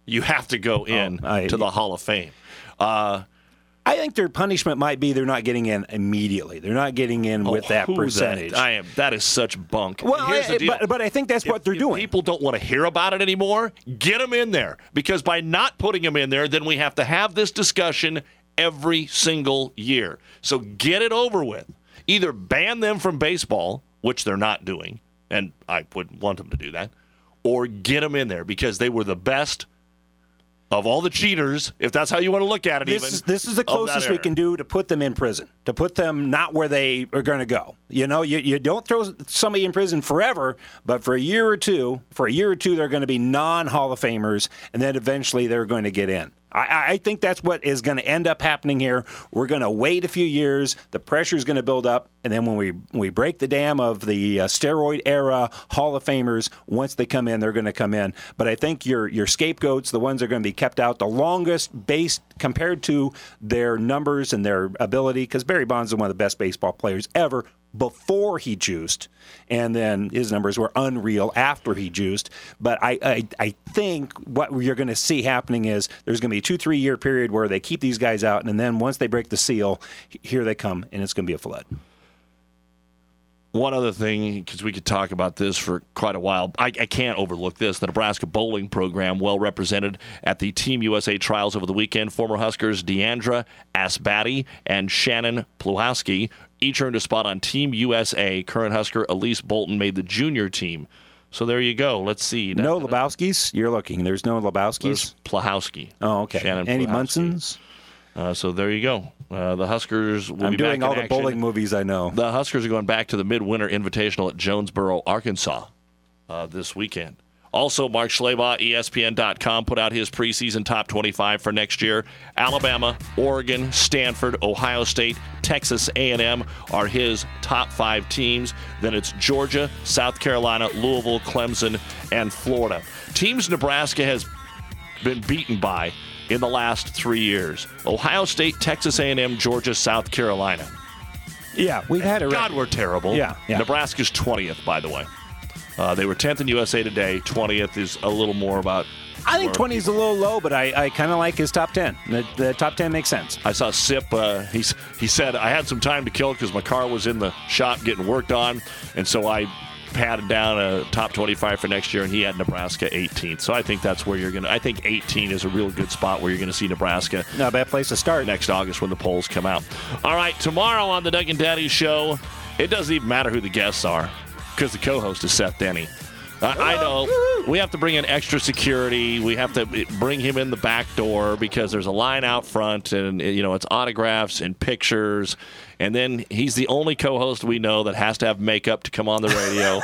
[SPEAKER 9] you have to go in
[SPEAKER 18] oh, I,
[SPEAKER 9] to the Hall of Fame. Uh,
[SPEAKER 18] I think their punishment might be they're not getting in immediately. They're not getting in
[SPEAKER 9] oh,
[SPEAKER 18] with that percentage.
[SPEAKER 9] That, I am. That is such bunk.
[SPEAKER 18] Well,
[SPEAKER 9] Here's
[SPEAKER 18] I,
[SPEAKER 9] the deal.
[SPEAKER 18] But, but I think that's
[SPEAKER 9] if,
[SPEAKER 18] what they're
[SPEAKER 9] if
[SPEAKER 18] doing.
[SPEAKER 9] People don't want to hear about it anymore. Get them in there, because by not putting them in there, then we have to have this discussion every single year. So get it over with. Either ban them from baseball, which they're not doing, and I wouldn't want them to do that, or get them in there because they were the best of all the cheaters, if that's how you want to look at it.
[SPEAKER 18] This
[SPEAKER 9] even
[SPEAKER 18] is, this is the closest we can do to put them in prison, to put them not where they are going to go. You know, you, you don't throw somebody in prison forever, but for a year or two, for a year or two, they're going to be non-Hall of Famers, and then eventually they're going to get in. I, I think that's what is going to end up happening here. We're going to wait a few years. The pressure is going to build up. And then when we when we break the dam of the uh, steroid era Hall of Famers, once they come in, they're going to come in. But I think your your scapegoats, the ones that are going to be kept out the longest based compared to their numbers and their ability, because Barry Bonds is one of the best baseball players ever before he juiced, and then his numbers were unreal after he juiced. But I, I, I think what you're going to see happening is there's going to be a two, three-year period where they keep these guys out, and then once they break the seal, here they come, and it's going to be a flood.
[SPEAKER 9] One other thing, because we could talk about this for quite a while, I, I can't overlook this. The Nebraska bowling program, well represented at the Team U S A trials over the weekend. Former Huskers Deandra Asbatti and Shannon Pluhowski each earned a spot on Team U S A. Current Husker Elise Bolton made the junior team. So there you go. Let's see.
[SPEAKER 18] No Lebowskis? You're looking. There's no Lebowskis?
[SPEAKER 9] There's Pluhowski.
[SPEAKER 18] Oh, okay.
[SPEAKER 9] Shannon
[SPEAKER 18] Any
[SPEAKER 9] Pluhowski.
[SPEAKER 18] Munsons?
[SPEAKER 9] Uh, so there you go. Uh, the Huskers will
[SPEAKER 18] I'm
[SPEAKER 9] be
[SPEAKER 18] doing
[SPEAKER 9] back
[SPEAKER 18] all
[SPEAKER 9] in
[SPEAKER 18] the
[SPEAKER 9] action.
[SPEAKER 18] bowling movies I know.
[SPEAKER 9] The Huskers are going back to the Midwinter Invitational at Jonesboro, Arkansas uh, this weekend. Also, Mark Schlabach, E S P N dot com, put out his preseason top twenty-five for next year. Alabama, Oregon, Stanford, Ohio State, Texas A and M are his top five teams. Then it's Georgia, South Carolina, Louisville, Clemson, and Florida. Teams Nebraska has been beaten by in the last three years: Ohio State, Texas A and M, Georgia, South Carolina.
[SPEAKER 18] Yeah, we've had it.
[SPEAKER 9] God, we're terrible.
[SPEAKER 18] Yeah, yeah.
[SPEAKER 9] Nebraska's twentieth, by the way. Uh, they were tenth in U S A Today. twentieth is a little more about.
[SPEAKER 18] I think twenty is a little low, but I, I kind of like his top ten. The, the top ten makes sense.
[SPEAKER 9] I saw Sip. Uh, he's, he said, I had some time to kill because my car was in the shop getting worked on, and so I patted down a top twenty-five for next year, and he had Nebraska eighteenth. So I think that's where you're going to – I think eighteen is a real good spot where you're going to see Nebraska.
[SPEAKER 18] Not a bad place to start.
[SPEAKER 9] Next August when the polls come out. All right, tomorrow on the Doug and Daddy Show, it doesn't even matter who the guests are because the co-host is Seth Denny. Uh, I know we have to bring in extra security. We have to bring him in the back door because there's a line out front, and you know it's autographs and pictures. And then he's the only co-host we know that has to have makeup to come on the radio.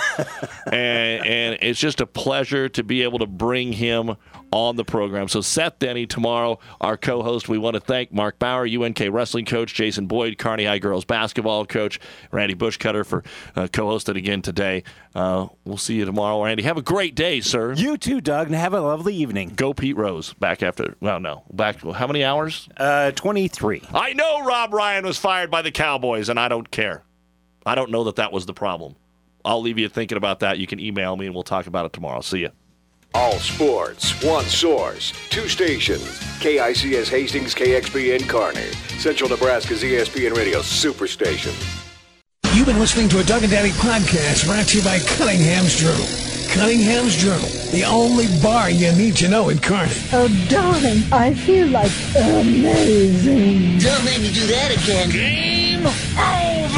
[SPEAKER 9] and, and it's just a pleasure to be able to bring him on the program. So Seth Denny tomorrow, our co-host. We want to thank Mark Bauer, U N K wrestling coach, Jason Boyd, Kearney High girls basketball coach, Randy Bushcutter for uh, co-hosting again today. Uh, we'll see you tomorrow, Randy. Have a great day, sir.
[SPEAKER 18] You too, Doug, and have a lovely evening.
[SPEAKER 9] Go Pete Rose. Back after, well, no. Back, how many hours?
[SPEAKER 18] Uh, twenty-three.
[SPEAKER 9] I know Rob Ryan was fired by the Cowboys, and I don't care. I don't know that that was the problem. I'll leave you thinking about that. You can email me, and we'll talk about it tomorrow. See ya.
[SPEAKER 2] All sports, one source, two stations. K I C S Hastings, K X P N Kearney. Central Nebraska's E S P N Radio Superstation.
[SPEAKER 3] You've been listening to a Doug and Daddy podcast brought to you by Cunningham's Journal. Cunningham's Journal, the only bar you need to know in Kearney.
[SPEAKER 4] Oh, darling, I feel like amazing.
[SPEAKER 23] Don't make me do that again.
[SPEAKER 3] Game over.